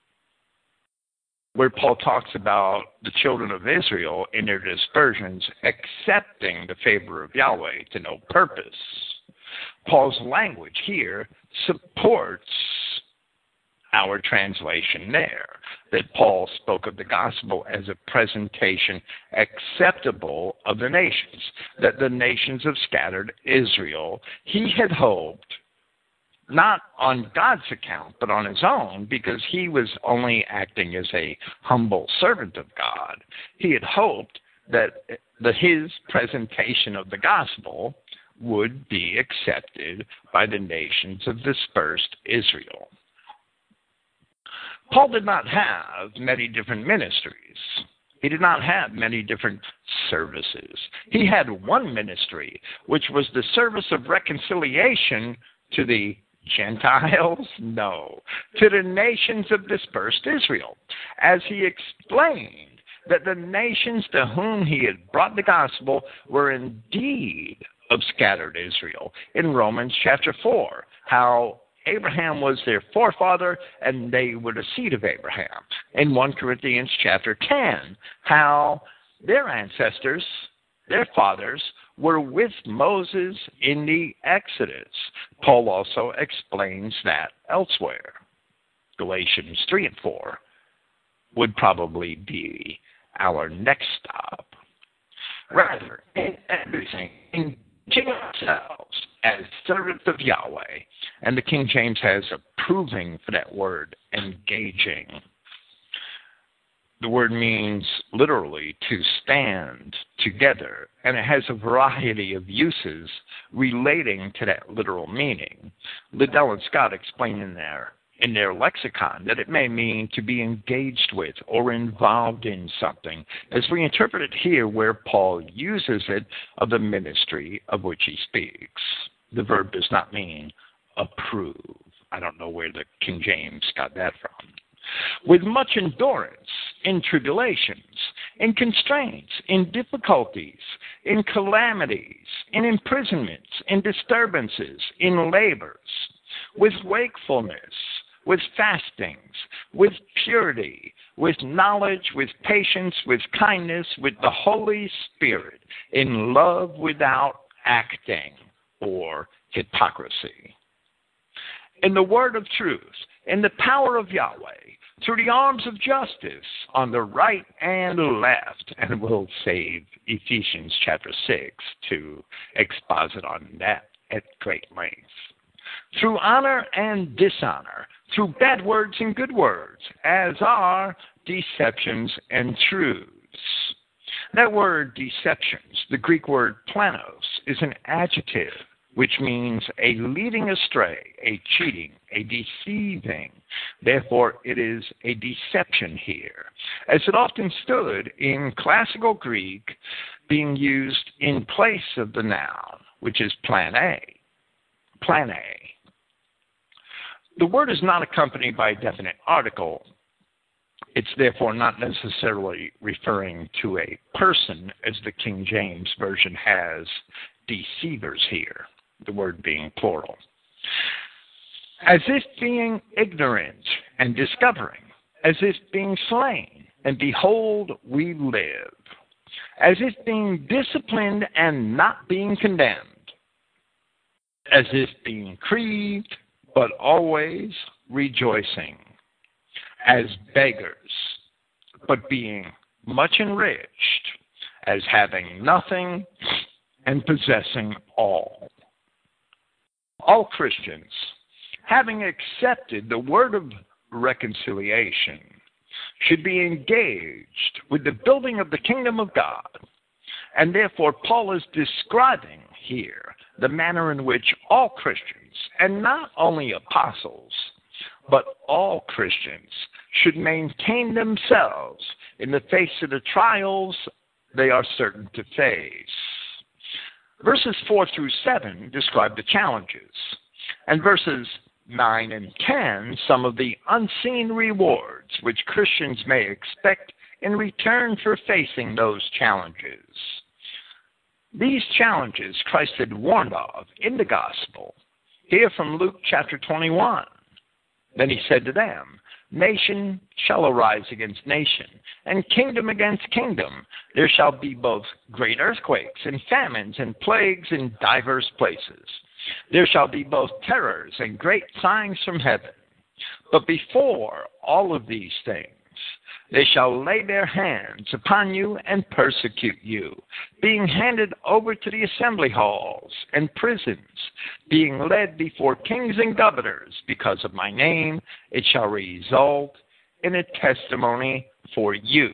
where Paul talks about the children of Israel in their dispersions accepting the favor of Yahweh to no purpose, Paul's language here supports our translation there, that Paul spoke of the gospel as a presentation acceptable of the nations, that the nations of scattered Israel, he had hoped, not on God's account, but on his own, because he was only acting as a humble servant of God. He had hoped that the, his presentation of the gospel would be accepted by the nations of dispersed Israel. Paul did not have many different ministries. He did not have many different services. He had one ministry, which was the service of reconciliation to the Gentiles? No, to the nations of dispersed Israel, as he explained that the nations to whom he had brought the gospel were indeed of scattered Israel. In Romans chapter four, how Abraham was their forefather and they were the seed of Abraham. In First Corinthians chapter ten, how their ancestors, their fathers, were with Moses in the Exodus. Paul also explains that elsewhere. Galatians three and four would probably be our next stop. Rather, in everything, engaging ourselves as servants of Yahweh, and the King James has approving for that word, engaging. The word means literally to stand together, and it has a variety of uses relating to that literal meaning. Liddell and Scott explain in their, in their lexicon that it may mean to be engaged with or involved in something, as we interpret it here where Paul uses it of the ministry of which he speaks. The verb does not mean approve. I don't know where the King James got that from. With much endurance in tribulations, in constraints, in difficulties, in calamities, in imprisonments, in disturbances, in labors, with wakefulness, with fastings, with purity, with knowledge, with patience, with kindness, with the Holy Spirit, in love without acting or hypocrisy. In the word of truth, in the power of Yahweh, through the arms of justice on the right and left. And we'll save Ephesians chapter six to exposit on that at great length. Through honor and dishonor, through bad words and good words, as are deceptions and truths. That word deceptions, the Greek word planos, is an adjective which means a leading astray, a cheating, a deceiving. Therefore, it is a deception here, as it often stood in classical Greek, being used in place of the noun, which is plan A. Plan A. The word is not accompanied by a definite article. It's therefore not necessarily referring to a person, as the King James Version has deceivers here, the word being plural. As if being ignorant and discovering, as if being slain, and behold, we live. As if being disciplined and not being condemned. As if being grieved, but always rejoicing. As beggars, but being much enriched. As having nothing and possessing all. All Christians, having accepted the word of reconciliation, should be engaged with the building of the kingdom of God. And therefore, Paul is describing here the manner in which all Christians, and not only apostles, but all Christians, should maintain themselves in the face of the trials they are certain to face. Verses four through seven describe the challenges, and verses nine and ten some of the unseen rewards which Christians may expect in return for facing those challenges. These challenges Christ had warned of in the gospel. Hear from Luke chapter twenty-one. Then he said to them, Nation shall arise against nation, and kingdom against kingdom. There shall be both great earthquakes and famines and plagues in divers places. There shall be both terrors and great signs from heaven. But before all of these things, they shall lay their hands upon you and persecute you, being handed over to the assembly halls and prisons, being led before kings and governors. Because of my name, it shall result in a testimony for you.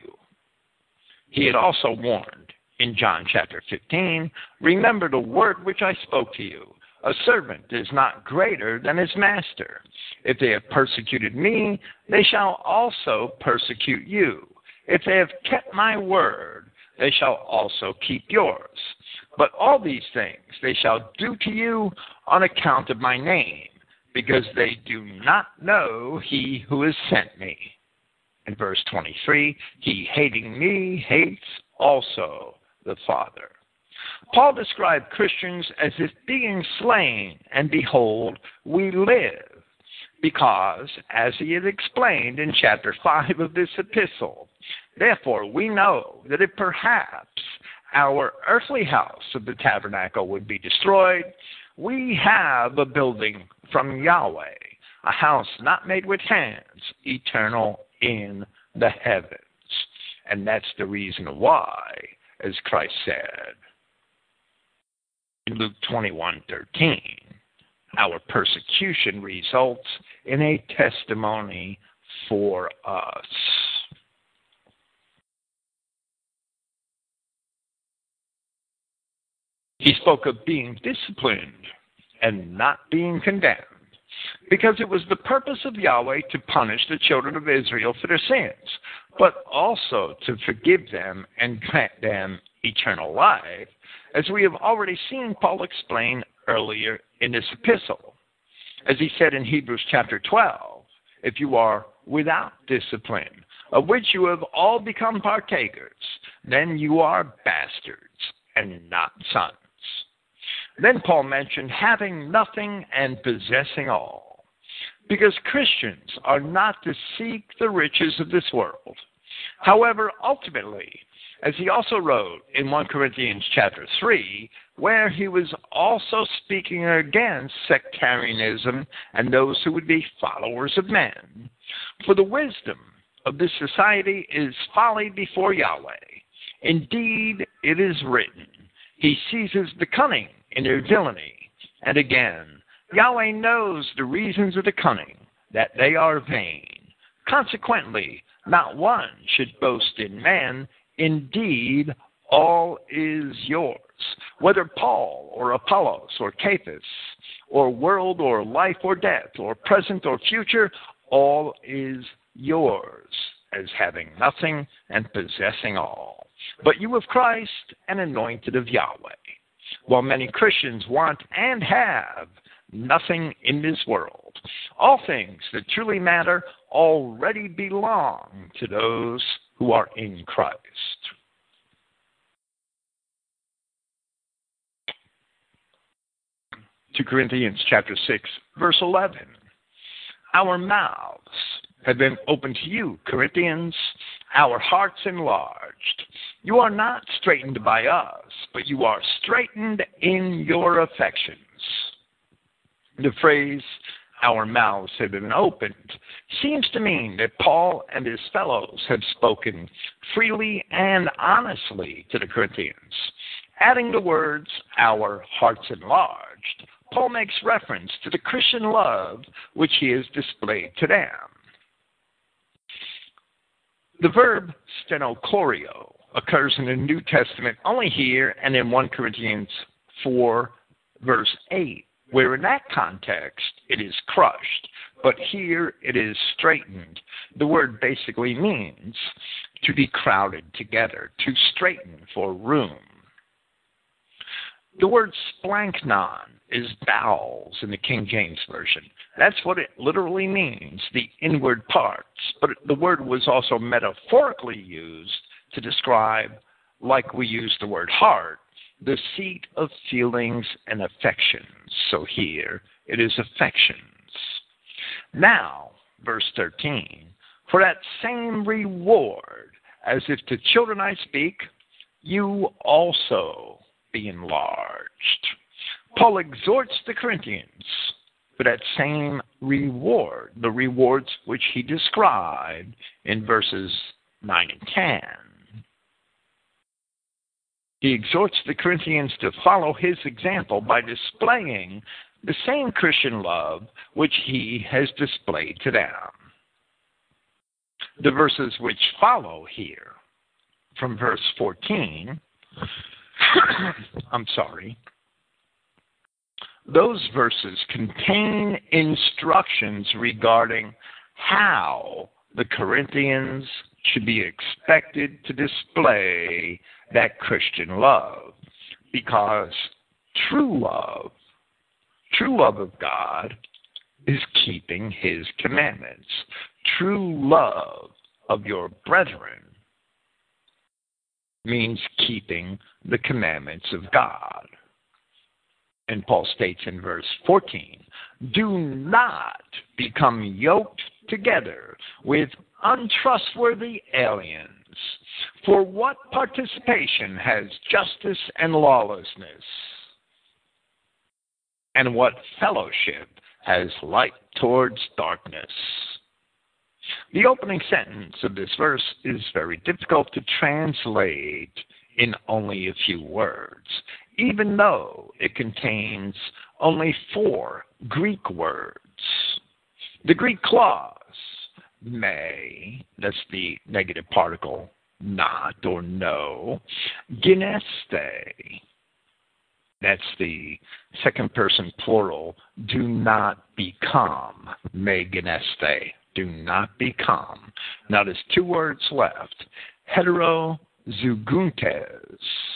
He had also warned in John chapter fifteen, remember the word which I spoke to you. A servant is not greater than his master. If they have persecuted me, they shall also persecute you. If they have kept my word, they shall also keep yours. But all these things they shall do to you on account of my name, because they do not know he who has sent me. In verse twenty-three, he hating me hates also the Father. Paul described Christians as if being slain, and behold, we live. Because, as he had explained in chapter five of this epistle, therefore we know that if perhaps our earthly house of the tabernacle would be destroyed, we have a building from Yahweh, a house not made with hands, eternal in the heavens. And that's the reason why, as Christ said in Luke twenty-one thirteen, our persecution results in a testimony for us. He spoke of being disciplined and not being condemned, because it was the purpose of Yahweh to punish the children of Israel for their sins, but also to forgive them and grant them eternal life, as we have already seen Paul explain earlier in this epistle. As he said in Hebrews chapter twelve, if you are without discipline, of which you have all become partakers, then you are bastards and not sons. Then Paul mentioned having nothing and possessing all, because Christians are not to seek the riches of this world. However, ultimately, as he also wrote in First Corinthians chapter three, where he was also speaking against sectarianism and those who would be followers of men, for the wisdom of this society is folly before Yahweh. Indeed, it is written, he seizes the cunning in their villainy. And again, Yahweh knows the reasons of the cunning, that they are vain. Consequently, not one should boast in man. Indeed, all is yours. Whether Paul or Apollos or Cephas, or world or life or death, or present or future, all is yours, as having nothing and possessing all. But you of Christ and anointed of Yahweh. While many Christians want and have nothing in this world, all things that truly matter already belong to those who are in Christ. Second Corinthians chapter six, verse eleven. Our mouths have been opened to you, Corinthians, our hearts enlarged. You are not straightened by us, but you are straightened in your affections. The phrase, our mouths have been opened, seems to mean that Paul and his fellows have spoken freely and honestly to the Corinthians. Adding the words, our hearts enlarged, Paul makes reference to the Christian love which he has displayed to them. The verb stenochorio occurs in the New Testament only here and in First Corinthians four, verse eight, where in that context it is crushed, but here it is straightened. The word basically means to be crowded together, to straighten for room. The word splanknon is bowels in the King James Version. That's what it literally means, the inward parts. But the word was also metaphorically used to describe, like we use the word heart, the seat of feelings and affections. So here it is affections. Now, verse thirteen, for that same reward, as if to children I speak, you also be enlarged. Paul exhorts the Corinthians for that same reward, the rewards which he described in verses nine and ten. He exhorts the Corinthians to follow his example by displaying the same Christian love which he has displayed to them. The verses which follow here, from verse fourteen, I'm sorry, those verses contain instructions regarding how the Corinthians should be expected to display that Christian love, because true love, true love of God is keeping his commandments. True love of your brethren means keeping the commandments of God. And Paul states in verse fourteen, do not become yoked together with untrustworthy aliens. For what participation has justice and lawlessness? And what fellowship has light towards darkness? The opening sentence of this verse is very difficult to translate in only a few words, even though it contains only four Greek words. The Greek clause, may, that's the negative particle, not or no, geneste, that's the second person plural, do not become, me geneste, do not become. Now there's two words left, heterozygountes.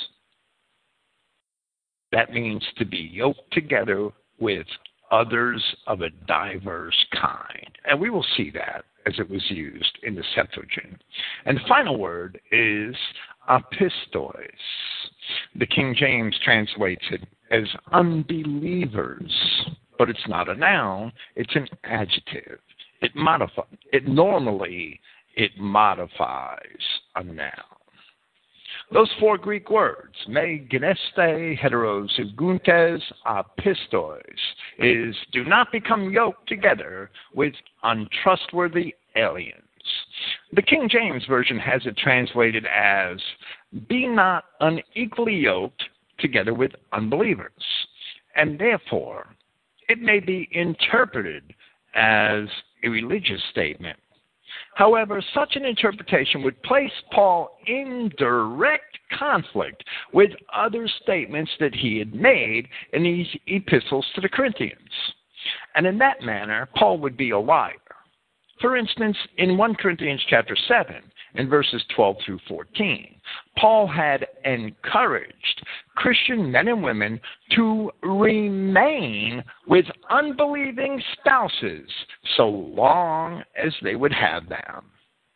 That means to be yoked together with others of a diverse kind. And we will see that as it was used in the Septuagint. And the final word is apistos. The King James translates it as unbelievers, but it's not a noun, it's an adjective. It modifies, it normally, it modifies a noun. Those four Greek words, me geneste, heterozygountes, apistos, is do not become yoked together with untrustworthy aliens. The King James Version has it translated as be not unequally yoked together with unbelievers. And therefore, it may be interpreted as a religious statement. However, such an interpretation would place Paul in direct conflict with other statements that he had made in these epistles to the Corinthians. And in that manner, Paul would be a liar. For instance, in First Corinthians chapter seven, in verses twelve through fourteen, Paul had encouraged Christian men and women to remain with unbelieving spouses so long as they would have them.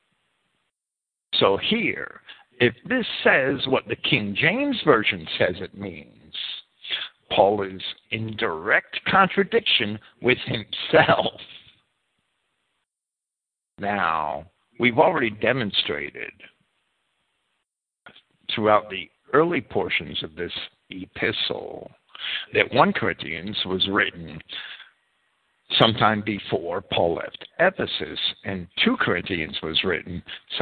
So here, if this says what the King James Version says it means, Paul is in direct contradiction with himself. Now, we've already demonstrated throughout the early portions of this epistle that First Corinthians was written sometime before Paul left Ephesus, and Second Corinthians was written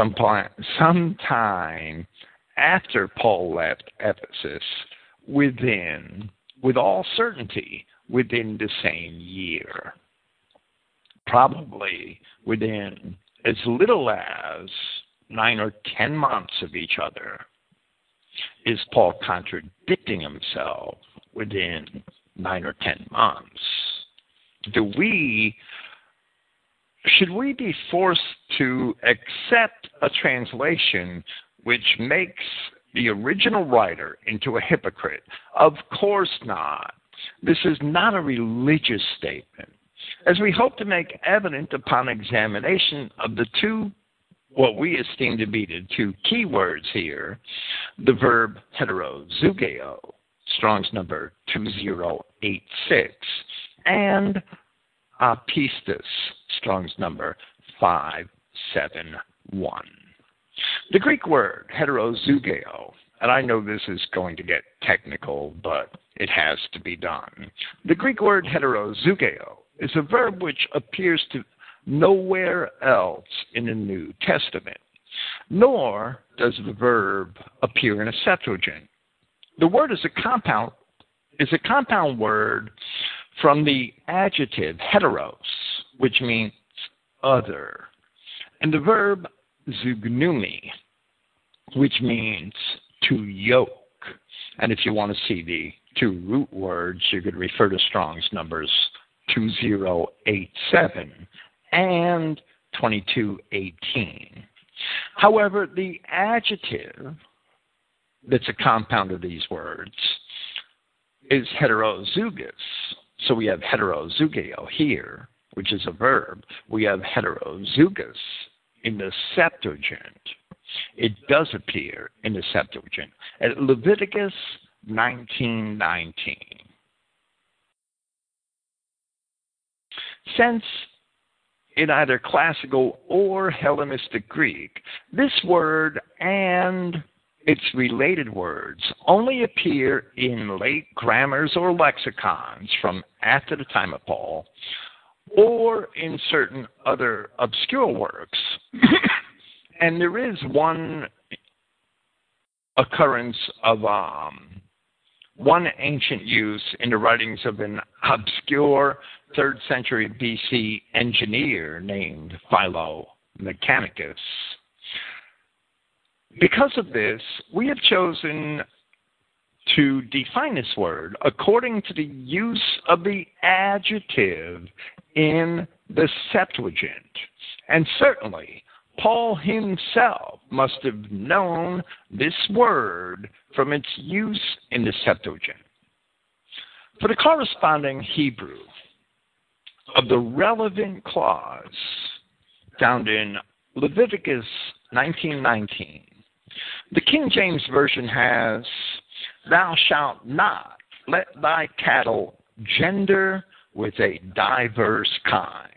sometime after Paul left Ephesus, within, with all certainty, within the same year. Probably within as little as nine or ten months of each other. Is Paul contradicting himself within nine or ten months? Do we, should we be forced to accept a translation which makes the original writer into a hypocrite? Of course not. This is not a religious statement. As we hope to make evident upon examination of the two, what we esteem to be the two key words here, the verb heterozugeo, Strong's number two zero eight six, and apistos, Strong's number five seven one. The Greek word heterozugeo, and I know this is going to get technical, but it has to be done. The Greek word heterozugeo is a verb which appears to nowhere else in the New Testament, nor does the verb appear in a Septuagint. The word is a compound is a compound word from the adjective heteros, which means other, and the verb zugnoumi, which means to yoke. And if you want to see the two root words, you could refer to Strong's numbers two zero eight seven and twenty-two eighteen. However, the adjective that's a compound of these words is heterozygous. So we have heterozygeo here, which is a verb. We have heterozygous in the Septuagint. It does appear in the Septuagint at Leviticus nineteen nineteen. Since in either classical or Hellenistic Greek, this word and its related words only appear in late grammars or lexicons from after the time of Paul, or in certain other obscure works. And there is one occurrence of um, one ancient use in the writings of an obscure third century B C engineer named Philo Mechanicus. Because of this, we have chosen to define this word according to the use of the adjective in the Septuagint. And certainly, Paul himself must have known this word from its use in the Septuagint. For the corresponding Hebrew of the relevant clause found in Leviticus nineteen nineteen, the King James Version has, "Thou shalt not let thy cattle gender with a diverse kind."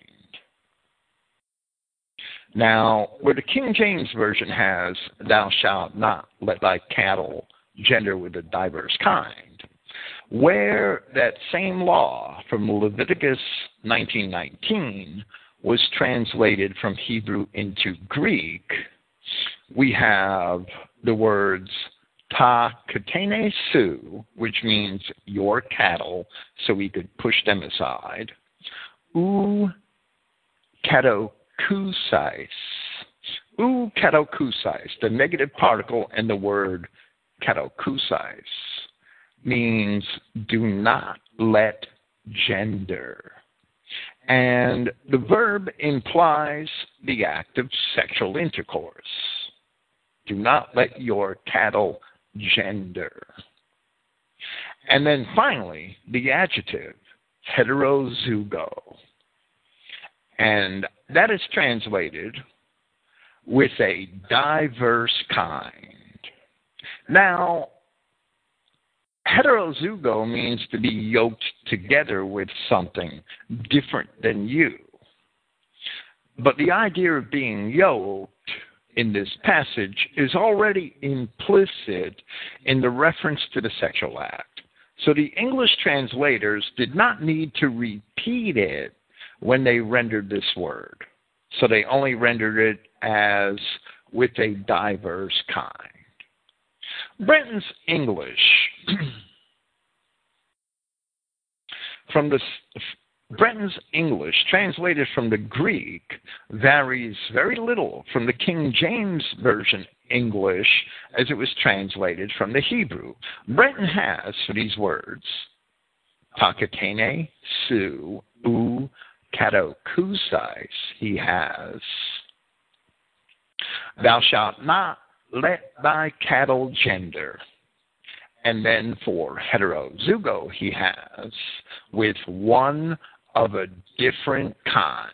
Now, where the King James Version has, "Thou shalt not let thy cattle gender with a diverse kind," where that same law from Leviticus nineteen nineteen was translated from Hebrew into Greek, we have the words ta katene su, which means your cattle, so we could push them aside, u katokusais. U katokusais, the negative particle in the word katokusais, means do not let gender. And the verb implies the act of sexual intercourse. Do not let your cattle gender. And then finally, the adjective, heterozygo. And that is translated with a diverse kind. Now, heterozygo means to be yoked together with something different than you. But the idea of being yoked in this passage is already implicit in the reference to the sexual act. So the English translators did not need to repeat it when they rendered this word. So they only rendered it as with a diverse kind. Brenton's English from the Brenton's English, translated from the Greek, varies very little from the King James Version English as it was translated from the Hebrew. Brenton has, for these words, takatene, su, u, katokusais, he has, thou shalt not let thy cattle gender. And then for heterozygo, he has, with one of a different kind.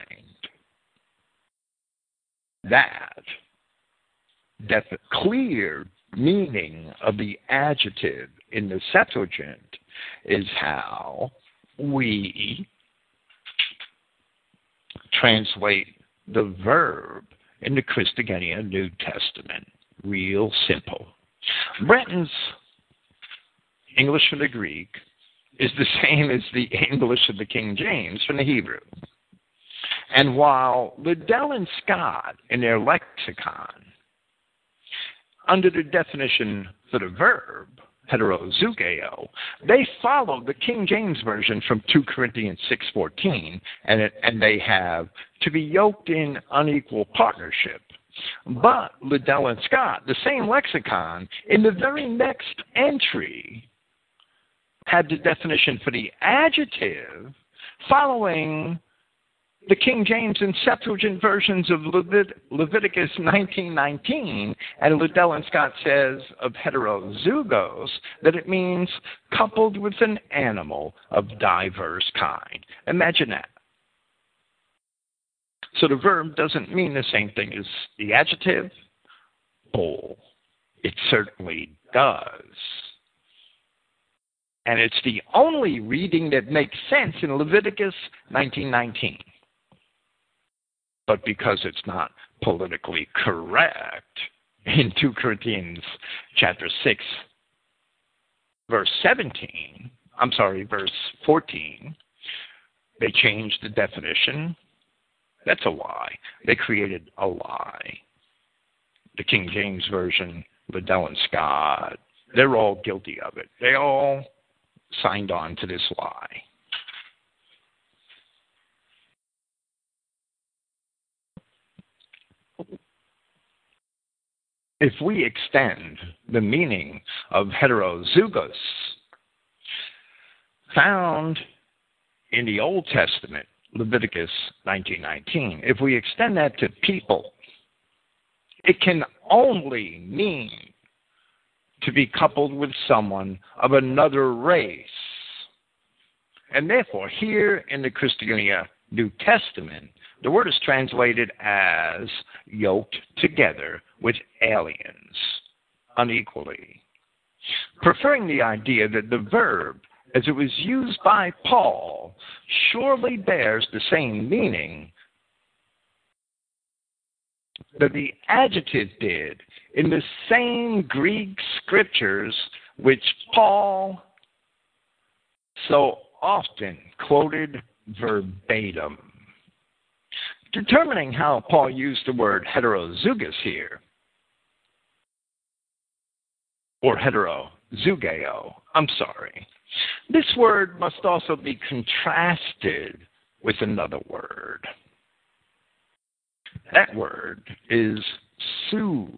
That, that the clear meaning of the adjective in the Septuagint is how we translate the verb in the Christogenea New Testament. Real simple. Brenton's English from the Greek is the same as the English of the King James from the Hebrew. And while Liddell and Scott in their lexicon, under the definition for the verb, heterozygeo, they follow the King James Version from Second Corinthians six fourteen, and, it, and they have to be yoked in unequal partnership. But Liddell and Scott, the same lexicon, in the very next entry, had the definition for the adjective following The King James and Septuagint versions of Levit- Leviticus nineteen nineteen and Liddell and Scott says of heterozygous that it means coupled with an animal of diverse kind. Imagine that. So the verb doesn't mean the same thing as the adjective. Oh, it certainly does. And it's the only reading that makes sense in Leviticus nineteen nineteen. But because it's not politically correct, in two Corinthians chapter six, verse seventeen, I'm sorry, verse fourteen, they changed the definition. That's a lie. They created a lie. The King James Version, Liddell and Scott, they're all guilty of it. They all signed on to this lie. If we extend the meaning of heterozygous found in the Old Testament, Leviticus nineteen nineteen, if we extend that to people, it can only mean to be coupled with someone of another race. And therefore, here in the Christiania New Testament, the word is translated as yoked together with aliens unequally, preferring the idea that the verb, as it was used by Paul, surely bears the same meaning that the adjective did in the same Greek scriptures which Paul so often quoted verbatim. Determining how Paul used the word heterozygous here, or heterozygeo, I'm sorry, this word must also be contrasted with another word. That word is zoozygous.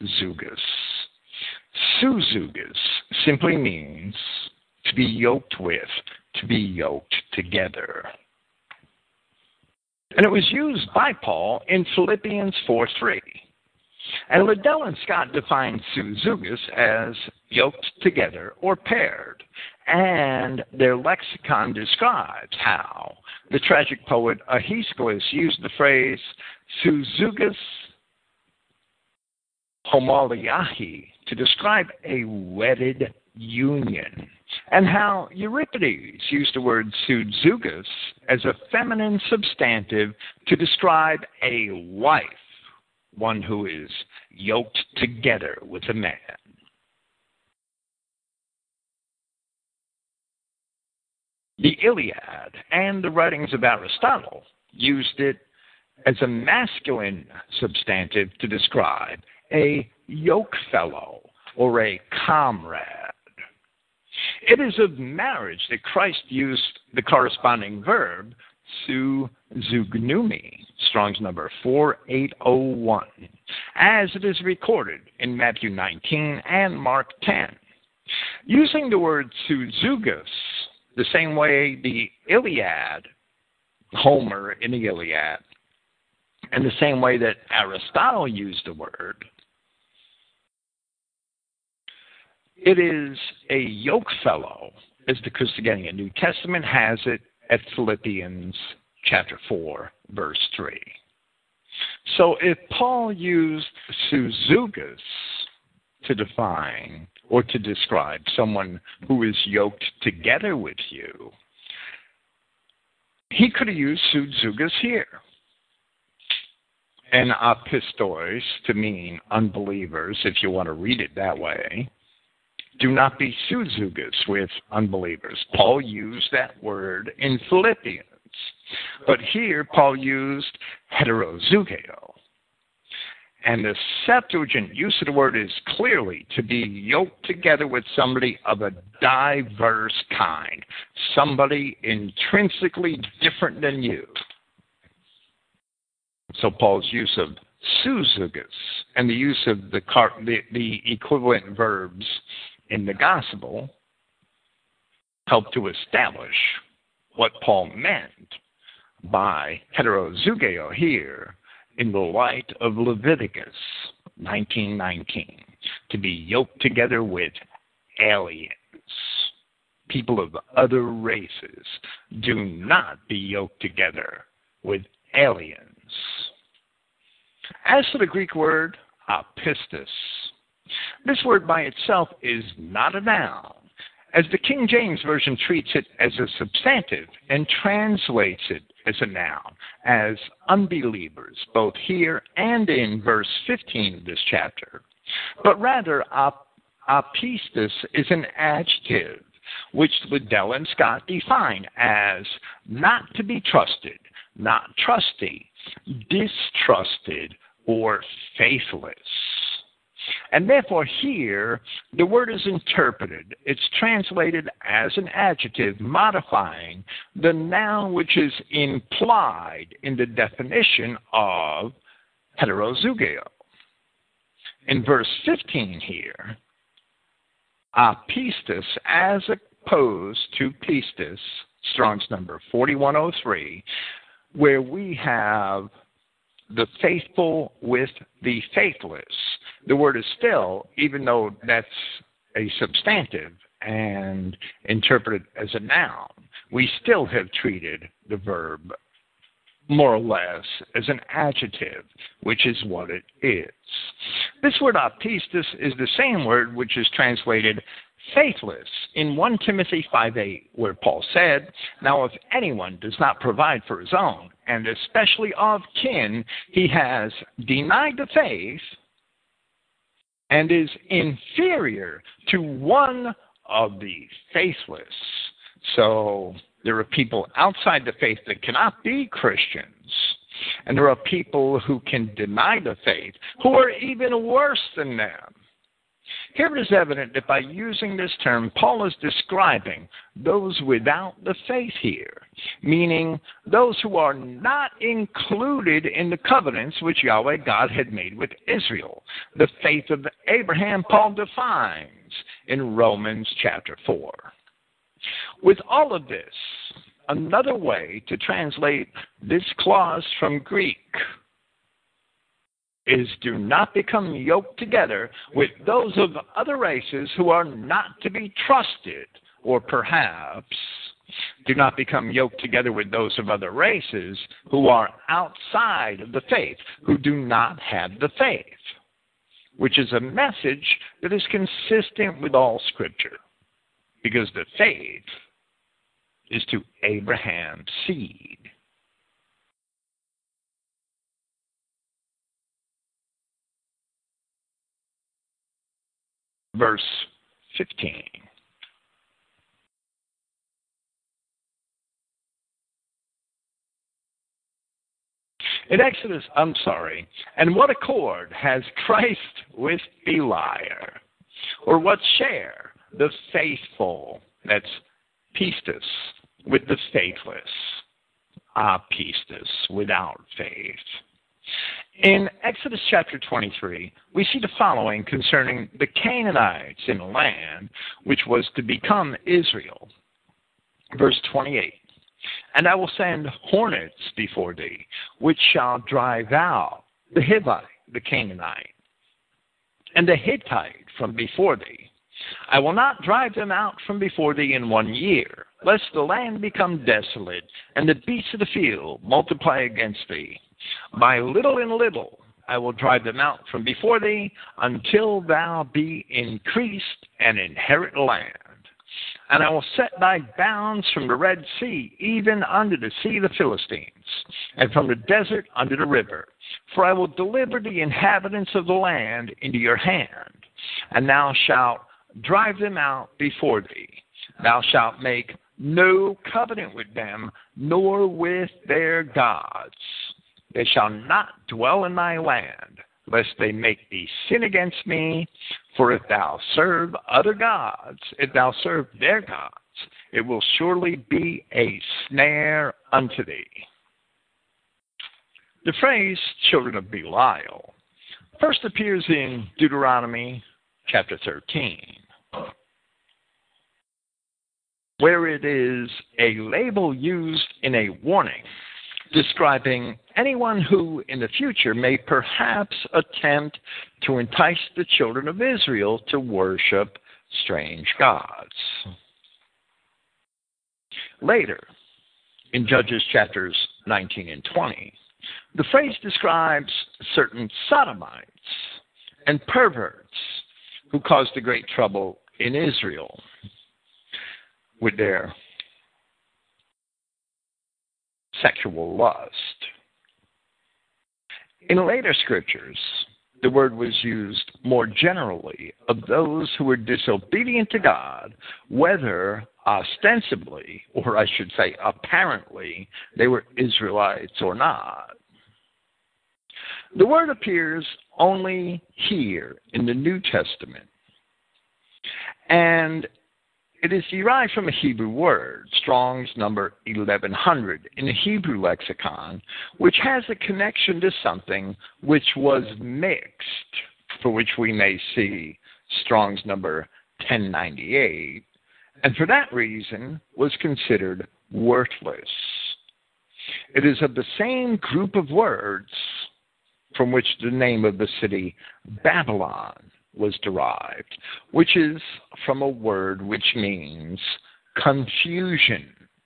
Zoozygous simply means to be yoked with, to be yoked together. And it was used by Paul in Philippians four three. And Liddell and Scott defined zoozygous as yoked together or paired. And their lexicon describes how the tragic poet Aeschylus used the phrase zoozygous homoliahi to describe a wedded union, and how Euripides used the word zoozygous as a feminine substantive to describe a wife, one who is yoked together with a man. The Iliad and the writings of Aristotle used it as a masculine substantive to describe a yokefellow or a comrade. It is of marriage that Christ used the corresponding verb zoozeugnumi, Strong's number four eight oh one, as it is recorded in Matthew nineteen and Mark ten. Using the word zoozygous the same way the Iliad, Homer in the Iliad, and the same way that Aristotle used the word, it is a yokefellow, as the Christiania New Testament has it at Philippians chapter four, verse three. So if Paul used zoozygous to define or to describe someone who is yoked together with you, he could have used zoozygous here. And apistois to mean unbelievers, if you want to read it that way. Do not be zoozygous with unbelievers. Paul used that word in Philippians. But here, Paul used heterozygeo. And the Septuagint use of the word is clearly to be yoked together with somebody of a diverse kind, somebody intrinsically different than you. So Paul's use of zoozygous and the use of the, car- the, the equivalent verbs in the gospel help to establish what Paul meant by heterozugeo here in the light of Leviticus nineteen nineteen, to be yoked together with aliens, people of other races. Do not be yoked together with aliens. As for the Greek word apistos, this word by itself is not a noun, as the King James Version treats it as a substantive and translates it as a noun, as unbelievers, both here and in verse fifteen of this chapter. But rather, ap- apistos is an adjective, which Liddell and Scott define as not to be trusted, not trusty, distrusted, or faithless. And therefore here, the word is interpreted. It's translated as an adjective modifying the noun which is implied in the definition of heterozugeo. In verse fifteen here, apistos as opposed to pistis, Strong's number forty-one oh three, where we have the faithful with the faithless. The word is still, even though that's a substantive and interpreted as a noun, we still have treated the verb more or less as an adjective, which is what it is. This word apistos is the same word which is translated faithless in First Timothy five eight, where Paul said, "Now if anyone does not provide for his own, and especially of kin, he has denied the faith and is inferior to one of the faithless." So there are people outside the faith that cannot be Christians, and there are people who can deny the faith, who are even worse than them. Here it is evident that by using this term, Paul is describing those without the faith here, meaning those who are not included in the covenants which Yahweh God had made with Israel. The faith of Abraham, Paul defines in Romans chapter four. With all of this, another way to translate this clause from Greek is do not become yoked together with those of other races who are not to be trusted, or perhaps do not become yoked together with those of other races who are outside of the faith, who do not have the faith, which is a message that is consistent with all Scripture, because the faith is to Abraham's seed. Verse fifteen. In Exodus, I'm sorry, and what accord has Christ with Beliar? Or what share the faithful, that's pistis, with the faithless? Apistis, without faith. In Exodus chapter twenty-three, we see the following concerning the Canaanites in the land which was to become Israel. Verse twenty-eight, "And I will send hornets before thee, which shall drive out the Hivite, the Canaanite, and the Hittite from before thee. I will not drive them out from before thee in one year, lest the land become desolate, and the beasts of the field multiply against thee. By little and little I will drive them out from before thee, until thou be increased and inherit land. And I will set thy bounds from the Red Sea, even unto the sea of the Philistines, and from the desert unto the river. For I will deliver the inhabitants of the land into your hand, and thou shalt drive them out before thee. Thou shalt make no covenant with them, nor with their gods. They shall not dwell in thy land, lest they make thee sin against me. For if thou serve other gods, if thou serve their gods, it will surely be a snare unto thee." The phrase children of Belial first appears in Deuteronomy chapter thirteen, where it is a label used in a warning describing anyone who in the future may perhaps attempt to entice the children of Israel to worship strange gods. Later, in Judges chapters nineteen and twenty, the phrase describes certain sodomites and perverts who caused a great trouble in Israel with their sexual lust. In later scriptures, the word was used more generally of those who were disobedient to God, whether ostensibly, or I should say apparently, they were Israelites or not. The word appears only here in the New Testament, and it is derived from a Hebrew word, Strong's number eleven hundred in the Hebrew lexicon, which has a connection to something which was mixed, for which we may see Strong's number ten ninety-eight, and for that reason was considered worthless. It is of the same group of words from which the name of the city Babylon was derived, which is from a word which means confusion.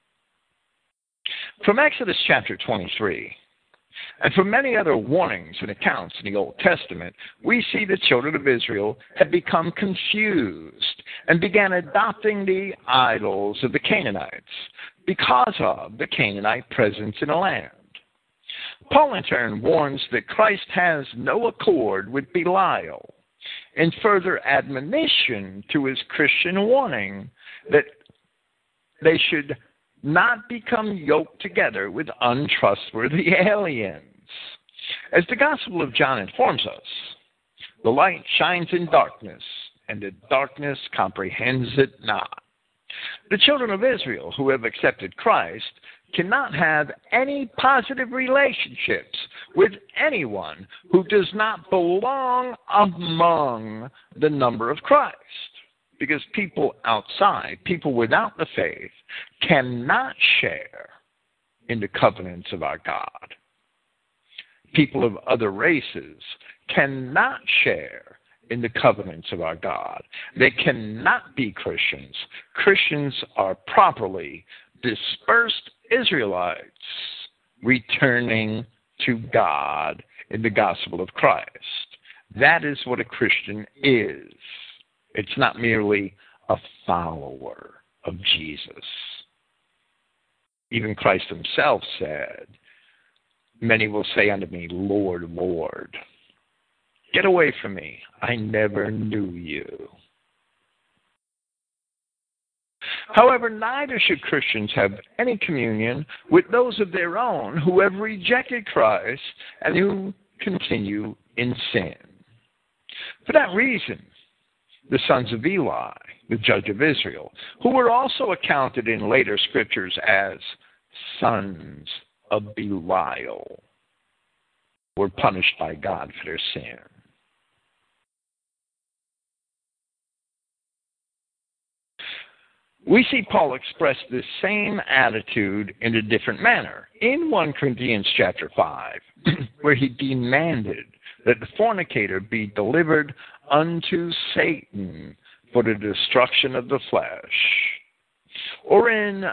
From Exodus chapter twenty-three, and from many other warnings and accounts in the Old Testament, we see the children of Israel had become confused and began adopting the idols of the Canaanites because of the Canaanite presence in the land. Paul in turn warns that Christ has no accord with Belial, in further admonition to his Christian warning that they should not become yoked together with untrustworthy aliens. As the Gospel of John informs us, the light shines in darkness, and the darkness comprehends it not. The children of Israel who have accepted Christ cannot have any positive relationships with anyone who does not belong among the number of Christ. Because people outside, people without the faith, cannot share in the covenants of our God. People of other races cannot share in the covenants of our God. They cannot be Christians. Christians are properly dispersed Israelites returning to God in the gospel of Christ. That is what a Christian is. It's not merely a follower of Jesus. Even Christ himself said, "Many will say unto me, Lord, Lord, get away from me. I never knew you." However, neither should Christians have any communion with those of their own who have rejected Christ and who continue in sin. For that reason, the sons of Eli, the judge of Israel, who were also accounted in later scriptures as sons of Belial, were punished by God for their sin. We see Paul express this same attitude in a different manner in First Corinthians chapter five, where he demanded that the fornicator be delivered unto Satan for the destruction of the flesh. Or in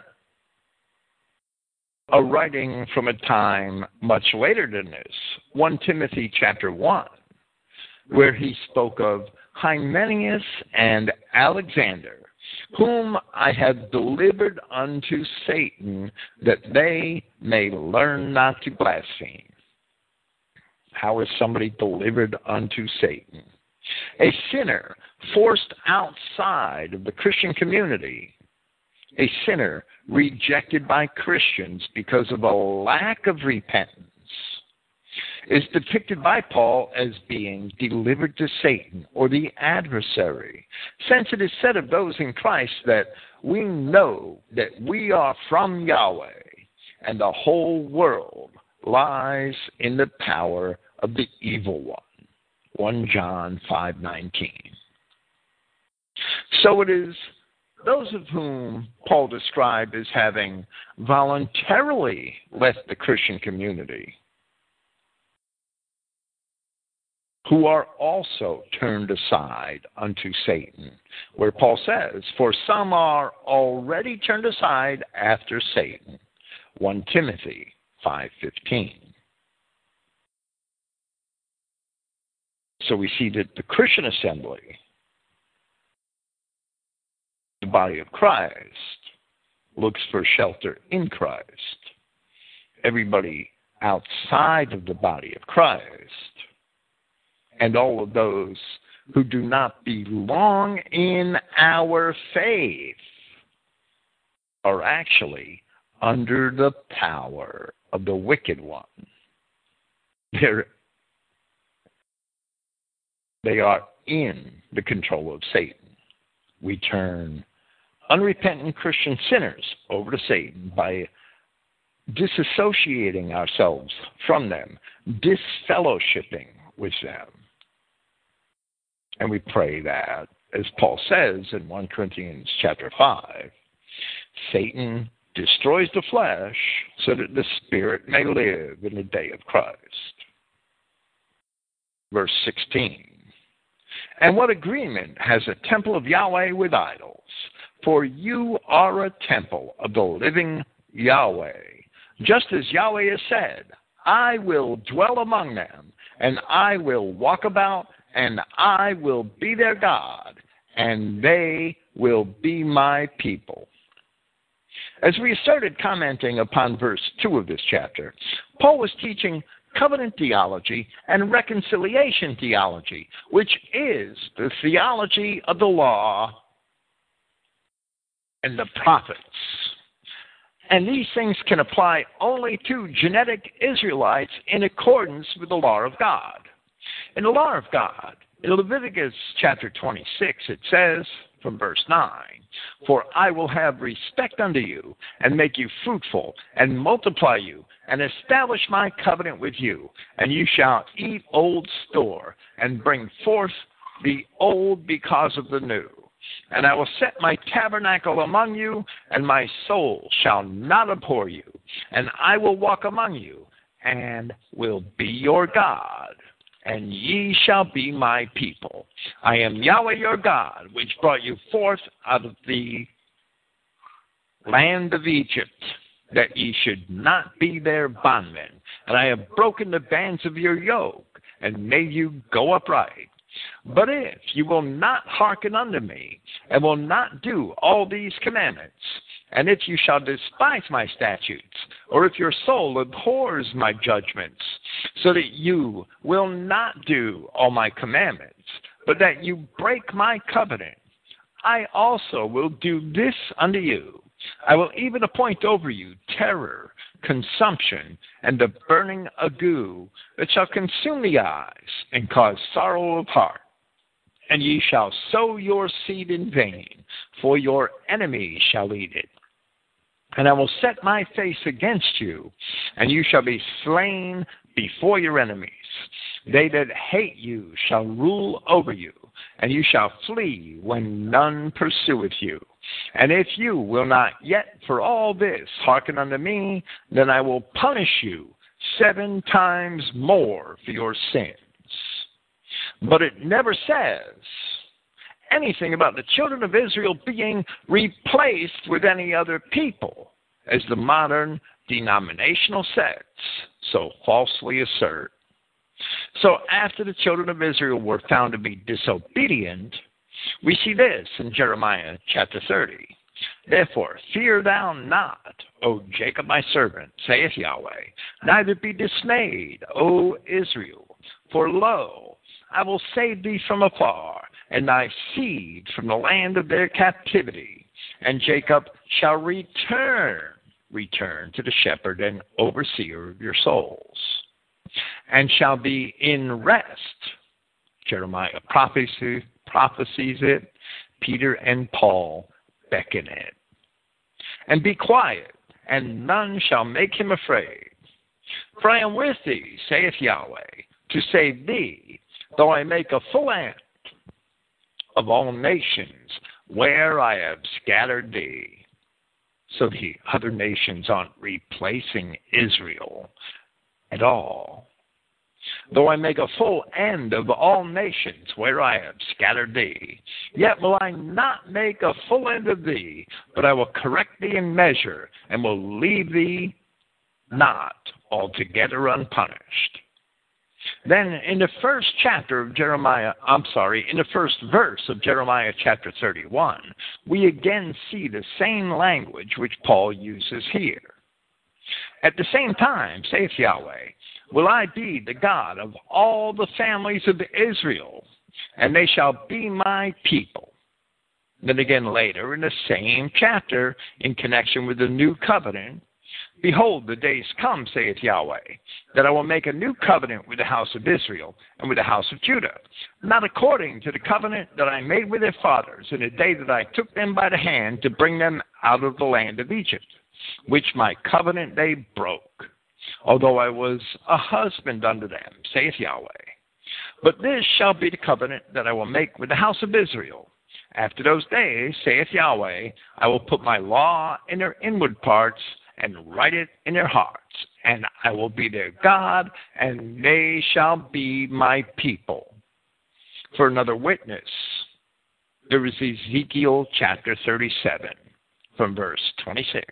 a writing from a time much later than this, First Timothy chapter one, where he spoke of Hymenaeus and Alexander, whom I have delivered unto Satan, that they may learn not to blaspheme. How is somebody delivered unto Satan? A sinner forced outside of the Christian community, a sinner rejected by Christians because of a lack of repentance, is depicted by Paul as being delivered to Satan or the adversary, since it is said of those in Christ that we know that we are from Yahweh, and the whole world lies in the power of the evil one. First John five nineteen. So it is those of whom Paul described as having voluntarily left the Christian community, who are also turned aside unto Satan, where Paul says, for some are already turned aside after Satan, First Timothy five fifteen. So we see that the Christian assembly, the body of Christ, looks for shelter in Christ. Everybody outside of the body of Christ, and all of those who do not belong in our faith, are actually under the power of the wicked one. They're, they are in the control of Satan. We turn unrepentant Christian sinners over to Satan by disassociating ourselves from them, disfellowshipping with them. And we pray that, as Paul says in First Corinthians chapter five, Satan destroys the flesh so that the spirit may live in the day of Christ. Verse sixteen. And what agreement has a temple of Yahweh with idols? For you are a temple of the living Yahweh. Just as Yahweh has said, I will dwell among them, and I will walk about, and I will be their God, and they will be my people. As we started commenting upon verse two of this chapter, Paul was teaching covenant theology and reconciliation theology, which is the theology of the law and the prophets. And these things can apply only to genetic Israelites in accordance with the law of God. In the law of God, in Leviticus chapter twenty-six, it says, from verse nine, for I will have respect unto you, and make you fruitful, and multiply you, and establish my covenant with you, and you shall eat old store, and bring forth the old because of the new. And I will set my tabernacle among you, and my soul shall not abhor you, and I will walk among you, and will be your God, and ye shall be my people. I am Yahweh your God, which brought you forth out of the land of Egypt, that ye should not be their bondmen. And I have broken the bands of your yoke, and made you go upright. But if you will not hearken unto me, and will not do all these commandments, and if you shall despise my statutes, or if your soul abhors my judgments, so that you will not do all my commandments, but that you break my covenant, I also will do this unto you. I will even appoint over you terror, consumption, and the burning ague that shall consume the eyes and cause sorrow of heart. And ye shall sow your seed in vain, for your enemies shall eat it. And I will set my face against you, and you shall be slain before your enemies. They that hate you shall rule over you, and you shall flee when none pursueth you. And if you will not yet for all this hearken unto me, then I will punish you seven times more for your sins. But it never says anything about the children of Israel being replaced with any other people, as the modern denominational sects so falsely assert. So after the children of Israel were found to be disobedient, we see this in Jeremiah chapter thirty. Therefore, fear thou not, O Jacob my servant, saith Yahweh, neither be dismayed, O Israel, for lo, I will save thee from afar, and thy seed from the land of their captivity. And Jacob shall return, return to the shepherd and overseer of your souls, and shall be in rest. Jeremiah prophecies, prophesies it, Peter and Paul beckon it. And be quiet, and none shall make him afraid. For I am with thee, saith Yahweh, to save thee, though I make a full end of all nations where I have scattered thee. So the other nations aren't replacing Israel at all. Though I make a full end of all nations where I have scattered thee, yet will I not make a full end of thee, but I will correct thee in measure, and will leave thee not altogether unpunished. Then in the first chapter of Jeremiah, I'm sorry, in the first verse of Jeremiah chapter thirty-one, we again see the same language which Paul uses here. At the same time, saith Yahweh, will I be the God of all the families of Israel, and they shall be my people. Then again later in the same chapter, in connection with the new covenant, behold, the days come, saith Yahweh, that I will make a new covenant with the house of Israel and with the house of Judah, not according to the covenant that I made with their fathers in the day that I took them by the hand to bring them out of the land of Egypt, which my covenant they broke, although I was a husband unto them, saith Yahweh. But this shall be the covenant that I will make with the house of Israel. After those days, saith Yahweh, I will put my law in their inward parts, and write it in their hearts, and I will be their God, and they shall be my people. For another witness, there is Ezekiel chapter thirty-seven, from verse twenty-six.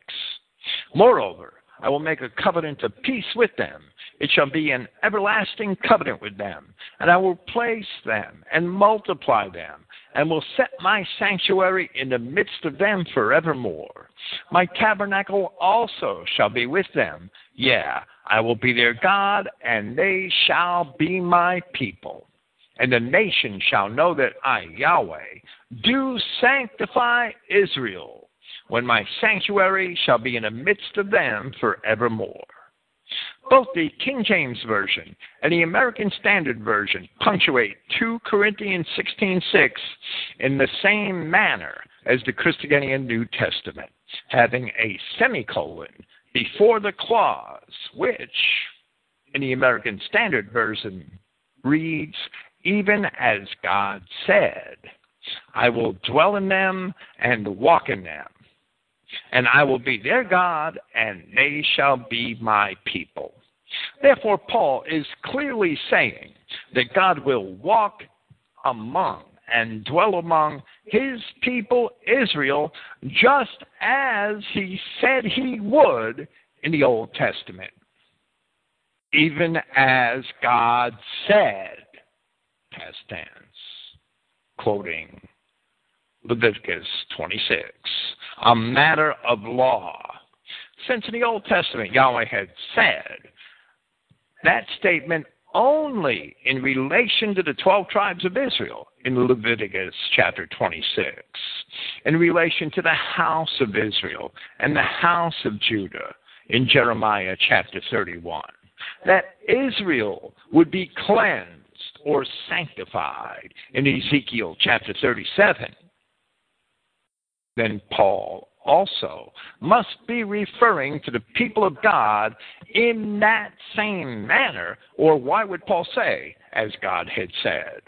Moreover, I will make a covenant of peace with them. It shall be an everlasting covenant with them, and I will place them and multiply them, and will set my sanctuary in the midst of them forevermore. My tabernacle also shall be with them. Yeah, I will be their God, and they shall be my people. And the nation shall know that I, Yahweh, do sanctify Israel, when my sanctuary shall be in the midst of them forevermore. Both the King James Version and the American Standard Version punctuate two Corinthians sixteen six in the same manner as the Christogenea New Testament, having a semicolon before the clause, which, in the American Standard Version, reads, even as God said, I will dwell in them and walk in them, and I will be their God, and they shall be my people. Therefore, Paul is clearly saying that God will walk among and dwell among his people Israel, just as he said he would in the Old Testament. Even as God said, past tense, quoting Leviticus twenty-six, a matter of law. Since in the Old Testament Yahweh had said that statement only in relation to the twelve tribes of Israel in Leviticus chapter twenty-six, in relation to the house of Israel and the house of Judah in Jeremiah chapter thirty-one, that Israel would be cleansed or sanctified in Ezekiel chapter thirty-seven, then Paul also must be referring to the people of God in that same manner, or why would Paul say, as God had said?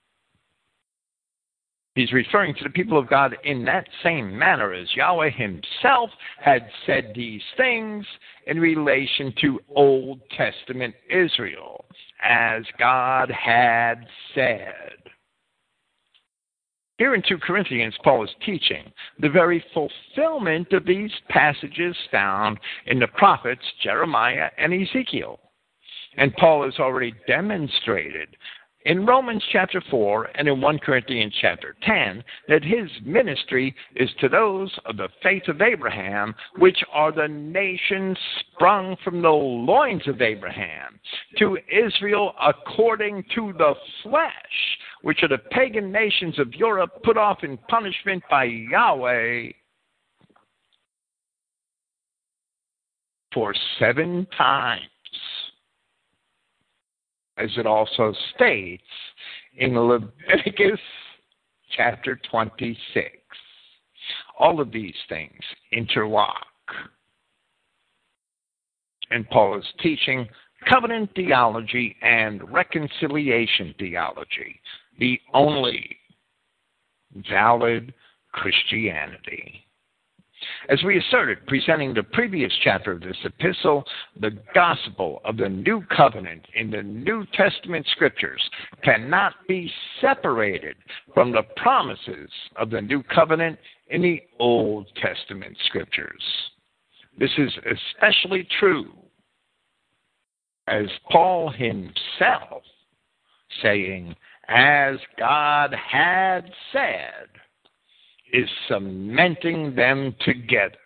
He's referring to the people of God in that same manner as Yahweh himself had said these things in relation to Old Testament Israel, as God had said. Here in Second Corinthians, Paul is teaching the very fulfillment of these passages found in the prophets Jeremiah and Ezekiel. And Paul has already demonstrated in Romans chapter four and in First Corinthians chapter ten that his ministry is to those of the faith of Abraham, which are the nations sprung from the loins of Abraham, to Israel according to the flesh, which are the pagan nations of Europe put off in punishment by Yahweh for seven times, as it also states in Leviticus chapter twenty-six. All of these things interlock. And Paul is teaching covenant theology and reconciliation theology, the only valid Christianity. As we asserted, presenting the previous chapter of this epistle, the gospel of the new covenant in the New Testament scriptures cannot be separated from the promises of the new covenant in the Old Testament scriptures. This is especially true as Paul himself saying, as God had said, is cementing them together.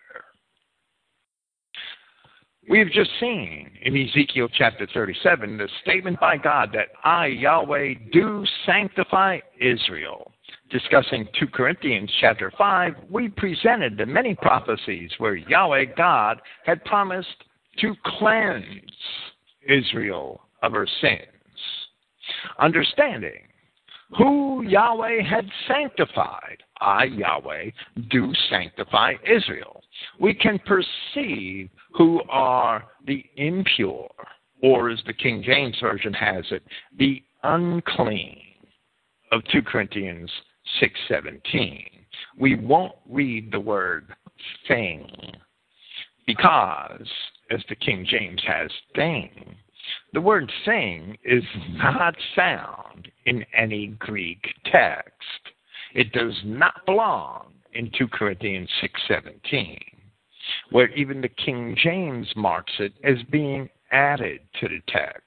We've just seen in Ezekiel chapter thirty-seven the statement by God that I, Yahweh, do sanctify Israel. Discussing Second Corinthians chapter five, we presented the many prophecies where Yahweh God had promised to cleanse Israel of her sins. Understanding who Yahweh had sanctified, I, Yahweh, do sanctify Israel, we can perceive who are the impure, or as the King James Version has it, the unclean of Second Corinthians six seventeen. We won't read the word thing because, as the King James has thing, the word thing is not found in any Greek text. It does not belong in Second Corinthians six seventeen, where even the King James marks it as being added to the text.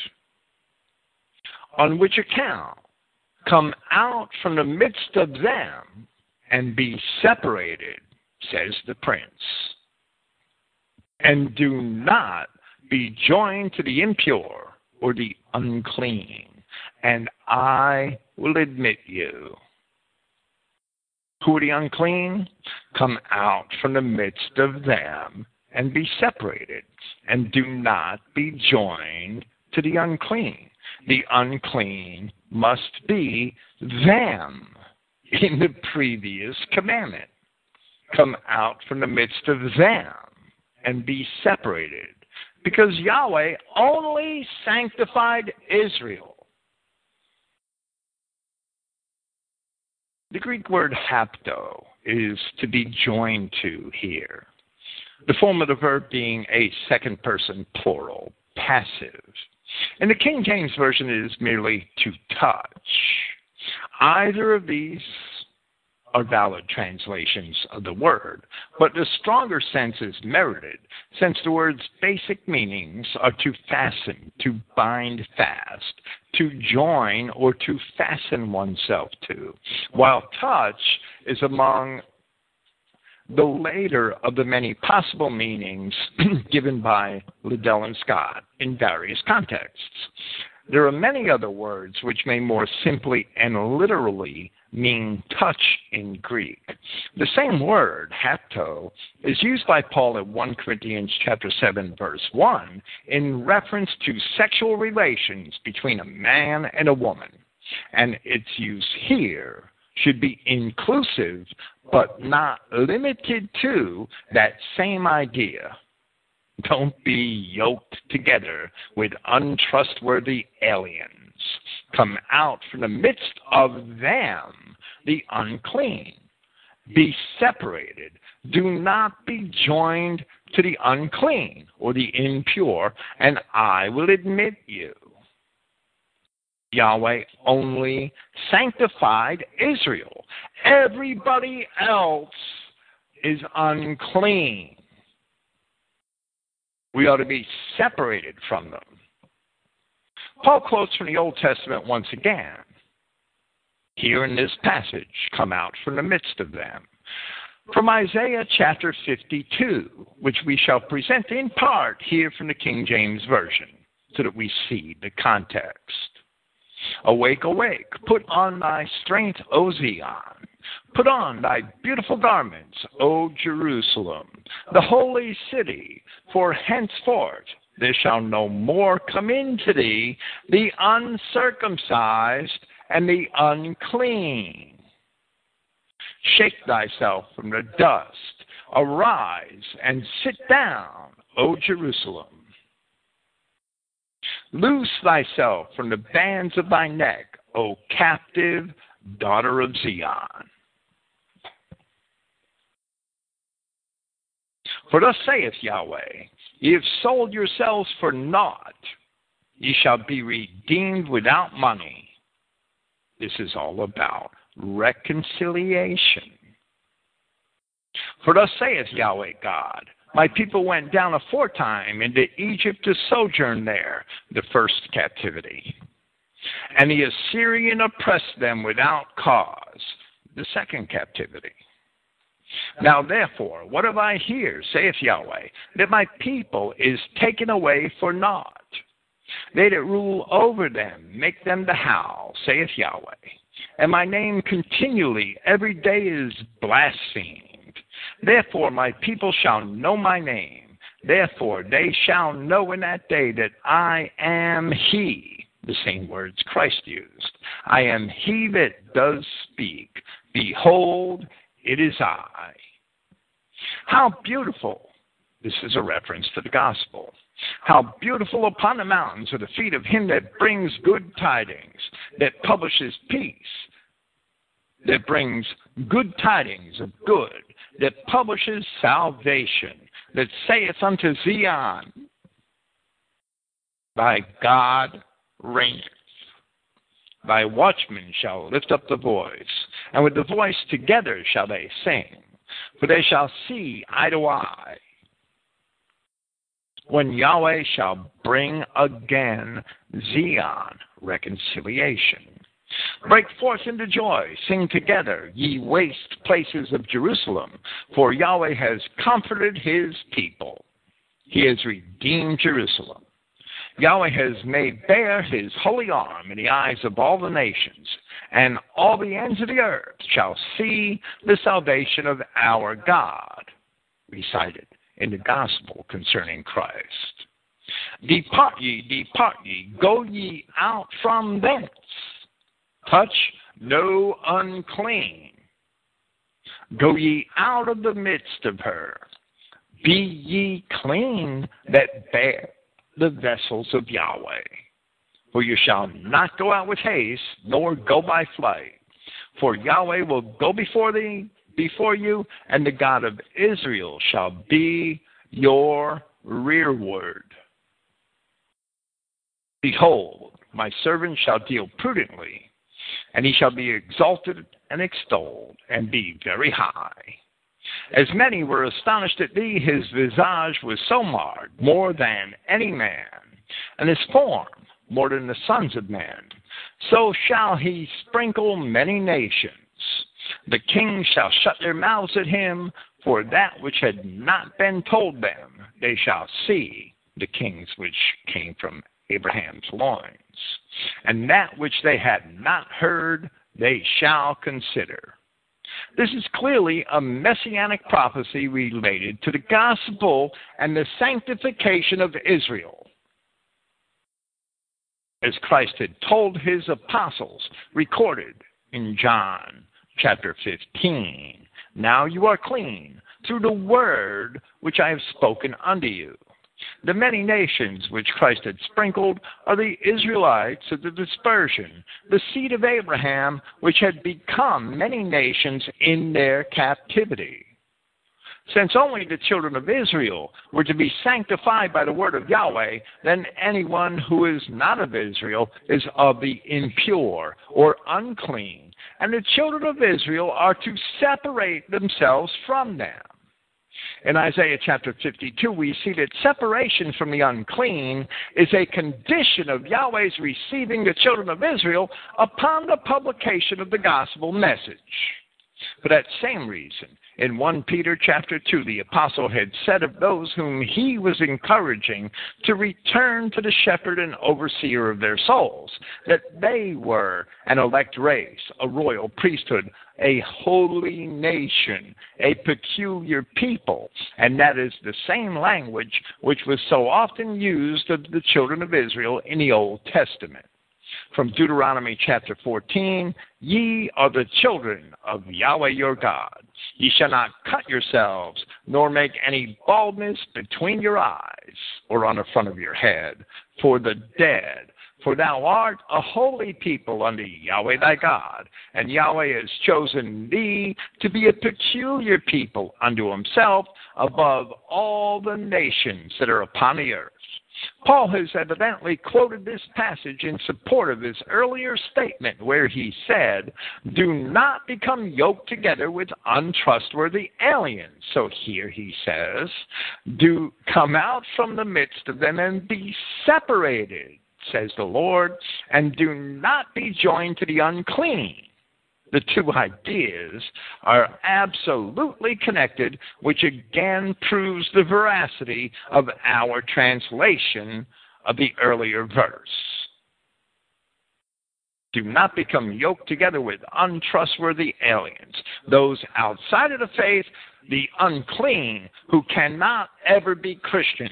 On which account, come out from the midst of them and be separated, says the prince, and do not be joined to the impure or the unclean, and I will admit you. Who are the unclean? Come out from the midst of them and be separated, and do not be joined to the unclean. The unclean must be them in the previous commandment. Come out from the midst of them and be separated, because Yahweh only sanctified Israel. The Greek word hapto is to be joined to here, the form of the verb being a second person plural, passive. In the King James Version, it is merely to touch. Either of these are valid translations of the word, but the stronger sense is merited, since the word's basic meanings are to fasten, to bind fast, to join, or to fasten oneself to, while touch is among the later of the many possible meanings given by Liddell and Scott in various contexts. There are many other words which may more simply and literally mean touch in Greek. The same word, hapto, is used by Paul in First Corinthians chapter seven, verse one, in reference to sexual relations between a man and a woman. And its use here should be inclusive, but not limited to, that same idea. Don't be yoked together with untrustworthy aliens. Come out from the midst of them, the unclean. Be separated. Do not be joined to the unclean or the impure, and I will admit you. Yahweh only sanctified Israel. Everybody else is unclean. We ought to be separated from them. Paul quotes from the Old Testament once again. Here in this passage, come out from the midst of them. From Isaiah chapter fifty-two, which we shall present in part here from the King James Version, so that we see the context. Awake, awake, put on thy strength, O Zion. Put on thy beautiful garments, O Jerusalem, the holy city, for henceforth there shall no more come into thee the uncircumcised and the unclean. Shake thyself from the dust, arise and sit down, O Jerusalem. Loose thyself from the bands of thy neck, O captive daughter of Zion. For thus saith Yahweh, ye have sold yourselves for naught. Ye shall be redeemed without money. This is all about reconciliation. For thus saith Yahweh God, my people went down aforetime into Egypt to sojourn there, the first captivity. And the Assyrian oppressed them without cause, the second captivity. Now therefore, what have I here, saith Yahweh, that my people is taken away for naught? They that rule over them make them to howl, saith Yahweh. And my name continually every day is blasphemed. Therefore my people shall know my name. Therefore they shall know in that day that I am He. The same words Christ used. I am He that does speak. Behold, it is I. How beautiful. This is a reference to the gospel. How beautiful upon the mountains are the feet of him that brings good tidings, that publishes peace, that brings good tidings of good, that publishes salvation, that saith unto Zion, thy God reigneth. Thy watchmen shall lift up the voice, and with the voice together shall they sing, for they shall see eye to eye, when Yahweh shall bring again Zion, reconciliation. Break forth into joy, sing together, ye waste places of Jerusalem, for Yahweh has comforted his people. He has redeemed Jerusalem. Yahweh has made bare his holy arm in the eyes of all the nations, and all the ends of the earth shall see the salvation of our God. Recited in the gospel concerning Christ. Depart ye, depart ye, go ye out from thence. Touch no unclean. Go ye out of the midst of her. Be ye clean that bear the vessels of Yahweh. For you shall not go out with haste, nor go by flight. For Yahweh will go before thee, before you, and the God of Israel shall be your rearward. Behold, my servant shall deal prudently, and he shall be exalted and extolled, and be very high. As many were astonished at thee, his visage was so marred, more than any man, and his form more than the sons of men. So shall he sprinkle many nations. The kings shall shut their mouths at him, for that which had not been told them they shall see, the kings which came from Abraham's loins. And that which they had not heard they shall consider. This is clearly a messianic prophecy related to the gospel and the sanctification of Israel. As Christ had told his apostles, recorded in John chapter fifteen, now you are clean through the word which I have spoken unto you. The many nations which Christ had sprinkled are the Israelites of the dispersion, the seed of Abraham, which had become many nations in their captivity. Since only the children of Israel were to be sanctified by the word of Yahweh, then anyone who is not of Israel is of the impure or unclean, and the children of Israel are to separate themselves from them. In Isaiah chapter fifty-two, we see that separation from the unclean is a condition of Yahweh's receiving the children of Israel upon the publication of the gospel message. For that same reason, in First Peter chapter two, the apostle had said of those whom he was encouraging to return to the shepherd and overseer of their souls, that they were an elect race, a royal priesthood, a holy nation, a peculiar people. And that is the same language which was so often used of the children of Israel in the Old Testament. From Deuteronomy chapter fourteen, ye are the children of Yahweh your God. Ye shall not cut yourselves, nor make any baldness between your eyes, or on the front of your head, for the dead. For thou art a holy people unto Yahweh thy God, and Yahweh has chosen thee to be a peculiar people unto himself above all the nations that are upon the earth. Paul has evidently quoted this passage in support of his earlier statement where he said, do not become yoked together with untrustworthy aliens. So here he says, do come out from the midst of them and be separated, says the Lord, and do not be joined to the unclean. The two ideas are absolutely connected, which again proves the veracity of our translation of the earlier verse. Do not become yoked together with untrustworthy aliens, those outside of the faith, the unclean, who cannot ever be Christians.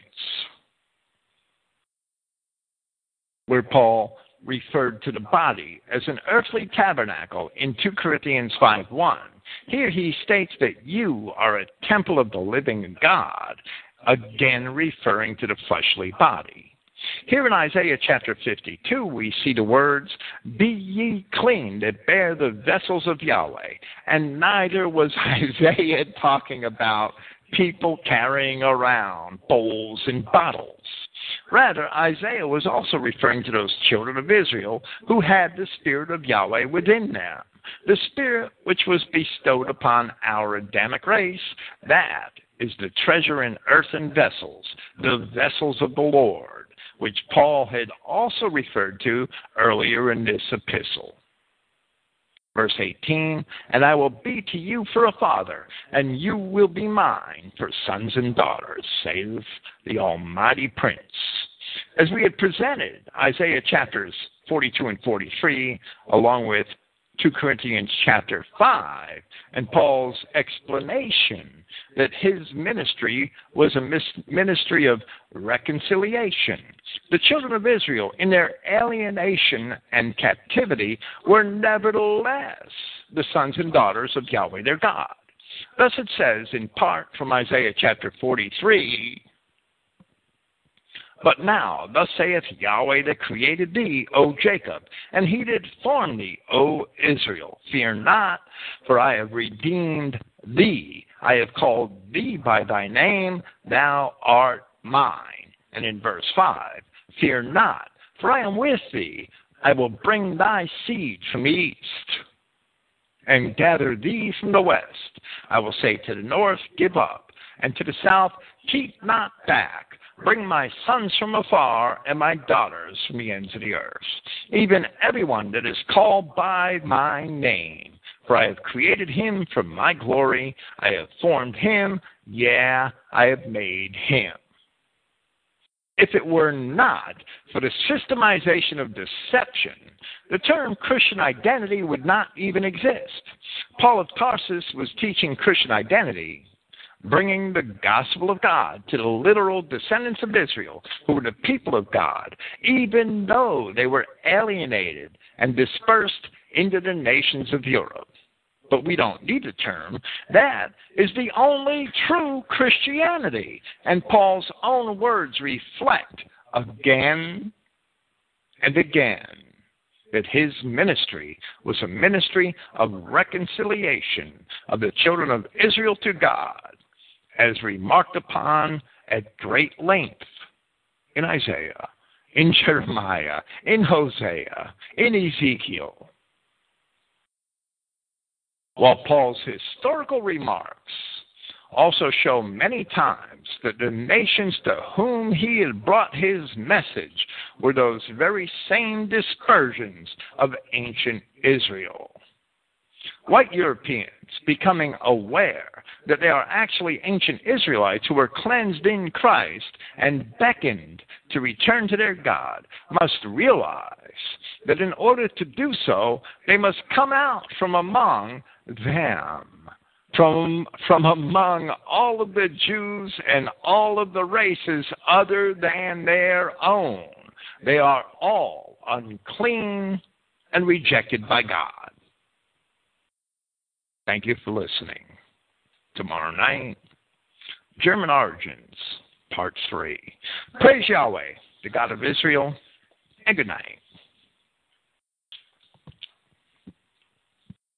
Where Paul referred to the body as an earthly tabernacle in two Corinthians five one. Here he states that you are a temple of the living God, again referring to the fleshly body. Here in Isaiah chapter fifty-two, we see the words, be ye clean that bear the vessels of Yahweh. And neither was Isaiah talking about people carrying around bowls and bottles. Rather, Isaiah was also referring to those children of Israel who had the Spirit of Yahweh within them. The Spirit which was bestowed upon our Adamic race, that is the treasure in earthen vessels, the vessels of the Lord, which Paul had also referred to earlier in this epistle. Verse eighteen, and I will be to you for a father, and you will be mine for sons and daughters, saith the Almighty Prince. As we had presented Isaiah chapters forty-two and forty-three, along with two Corinthians chapter five, and Paul's explanation that his ministry was a ministry of reconciliation. The children of Israel, in their alienation and captivity, were nevertheless the sons and daughters of Yahweh their God. Thus it says, in part from Isaiah chapter forty-three, but now, thus saith Yahweh that created thee, O Jacob, and he did form thee, O Israel. Fear not, for I have redeemed thee. I have called thee by thy name, thou art mine. And in verse five, fear not, for I am with thee. I will bring thy seed from the east, and gather thee from the west. I will say to the north, give up, and to the south, keep not back. Bring my sons from afar, and my daughters from the ends of the earth, even everyone that is called by my name. For I have created him for my glory. I have formed him, yeah, I have made him. If it were not for the systemization of deception, the term Christian identity would not even exist. Paul of Tarsus was teaching Christian identity, bringing the gospel of God to the literal descendants of Israel, who were the people of God, even though they were alienated and dispersed into the nations of Europe. But we don't need a term. That is the only true Christianity. And Paul's own words reflect again and again that his ministry was a ministry of reconciliation of the children of Israel to God, as remarked upon at great length in Isaiah, in Jeremiah, in Hosea, in Ezekiel. While Paul's historical remarks also show many times that the nations to whom he had brought his message were those very same dispersions of ancient Israel. White Europeans, becoming aware that they are actually ancient Israelites who were cleansed in Christ and beckoned to return to their God, must realize that in order to do so, they must come out from among them, from, from among all of the Jews and all of the races other than their own. They are all unclean and rejected by God. Thank you for listening. tomorrow night. German Origins, Part three. Praise Yahweh, the God of Israel, and good night.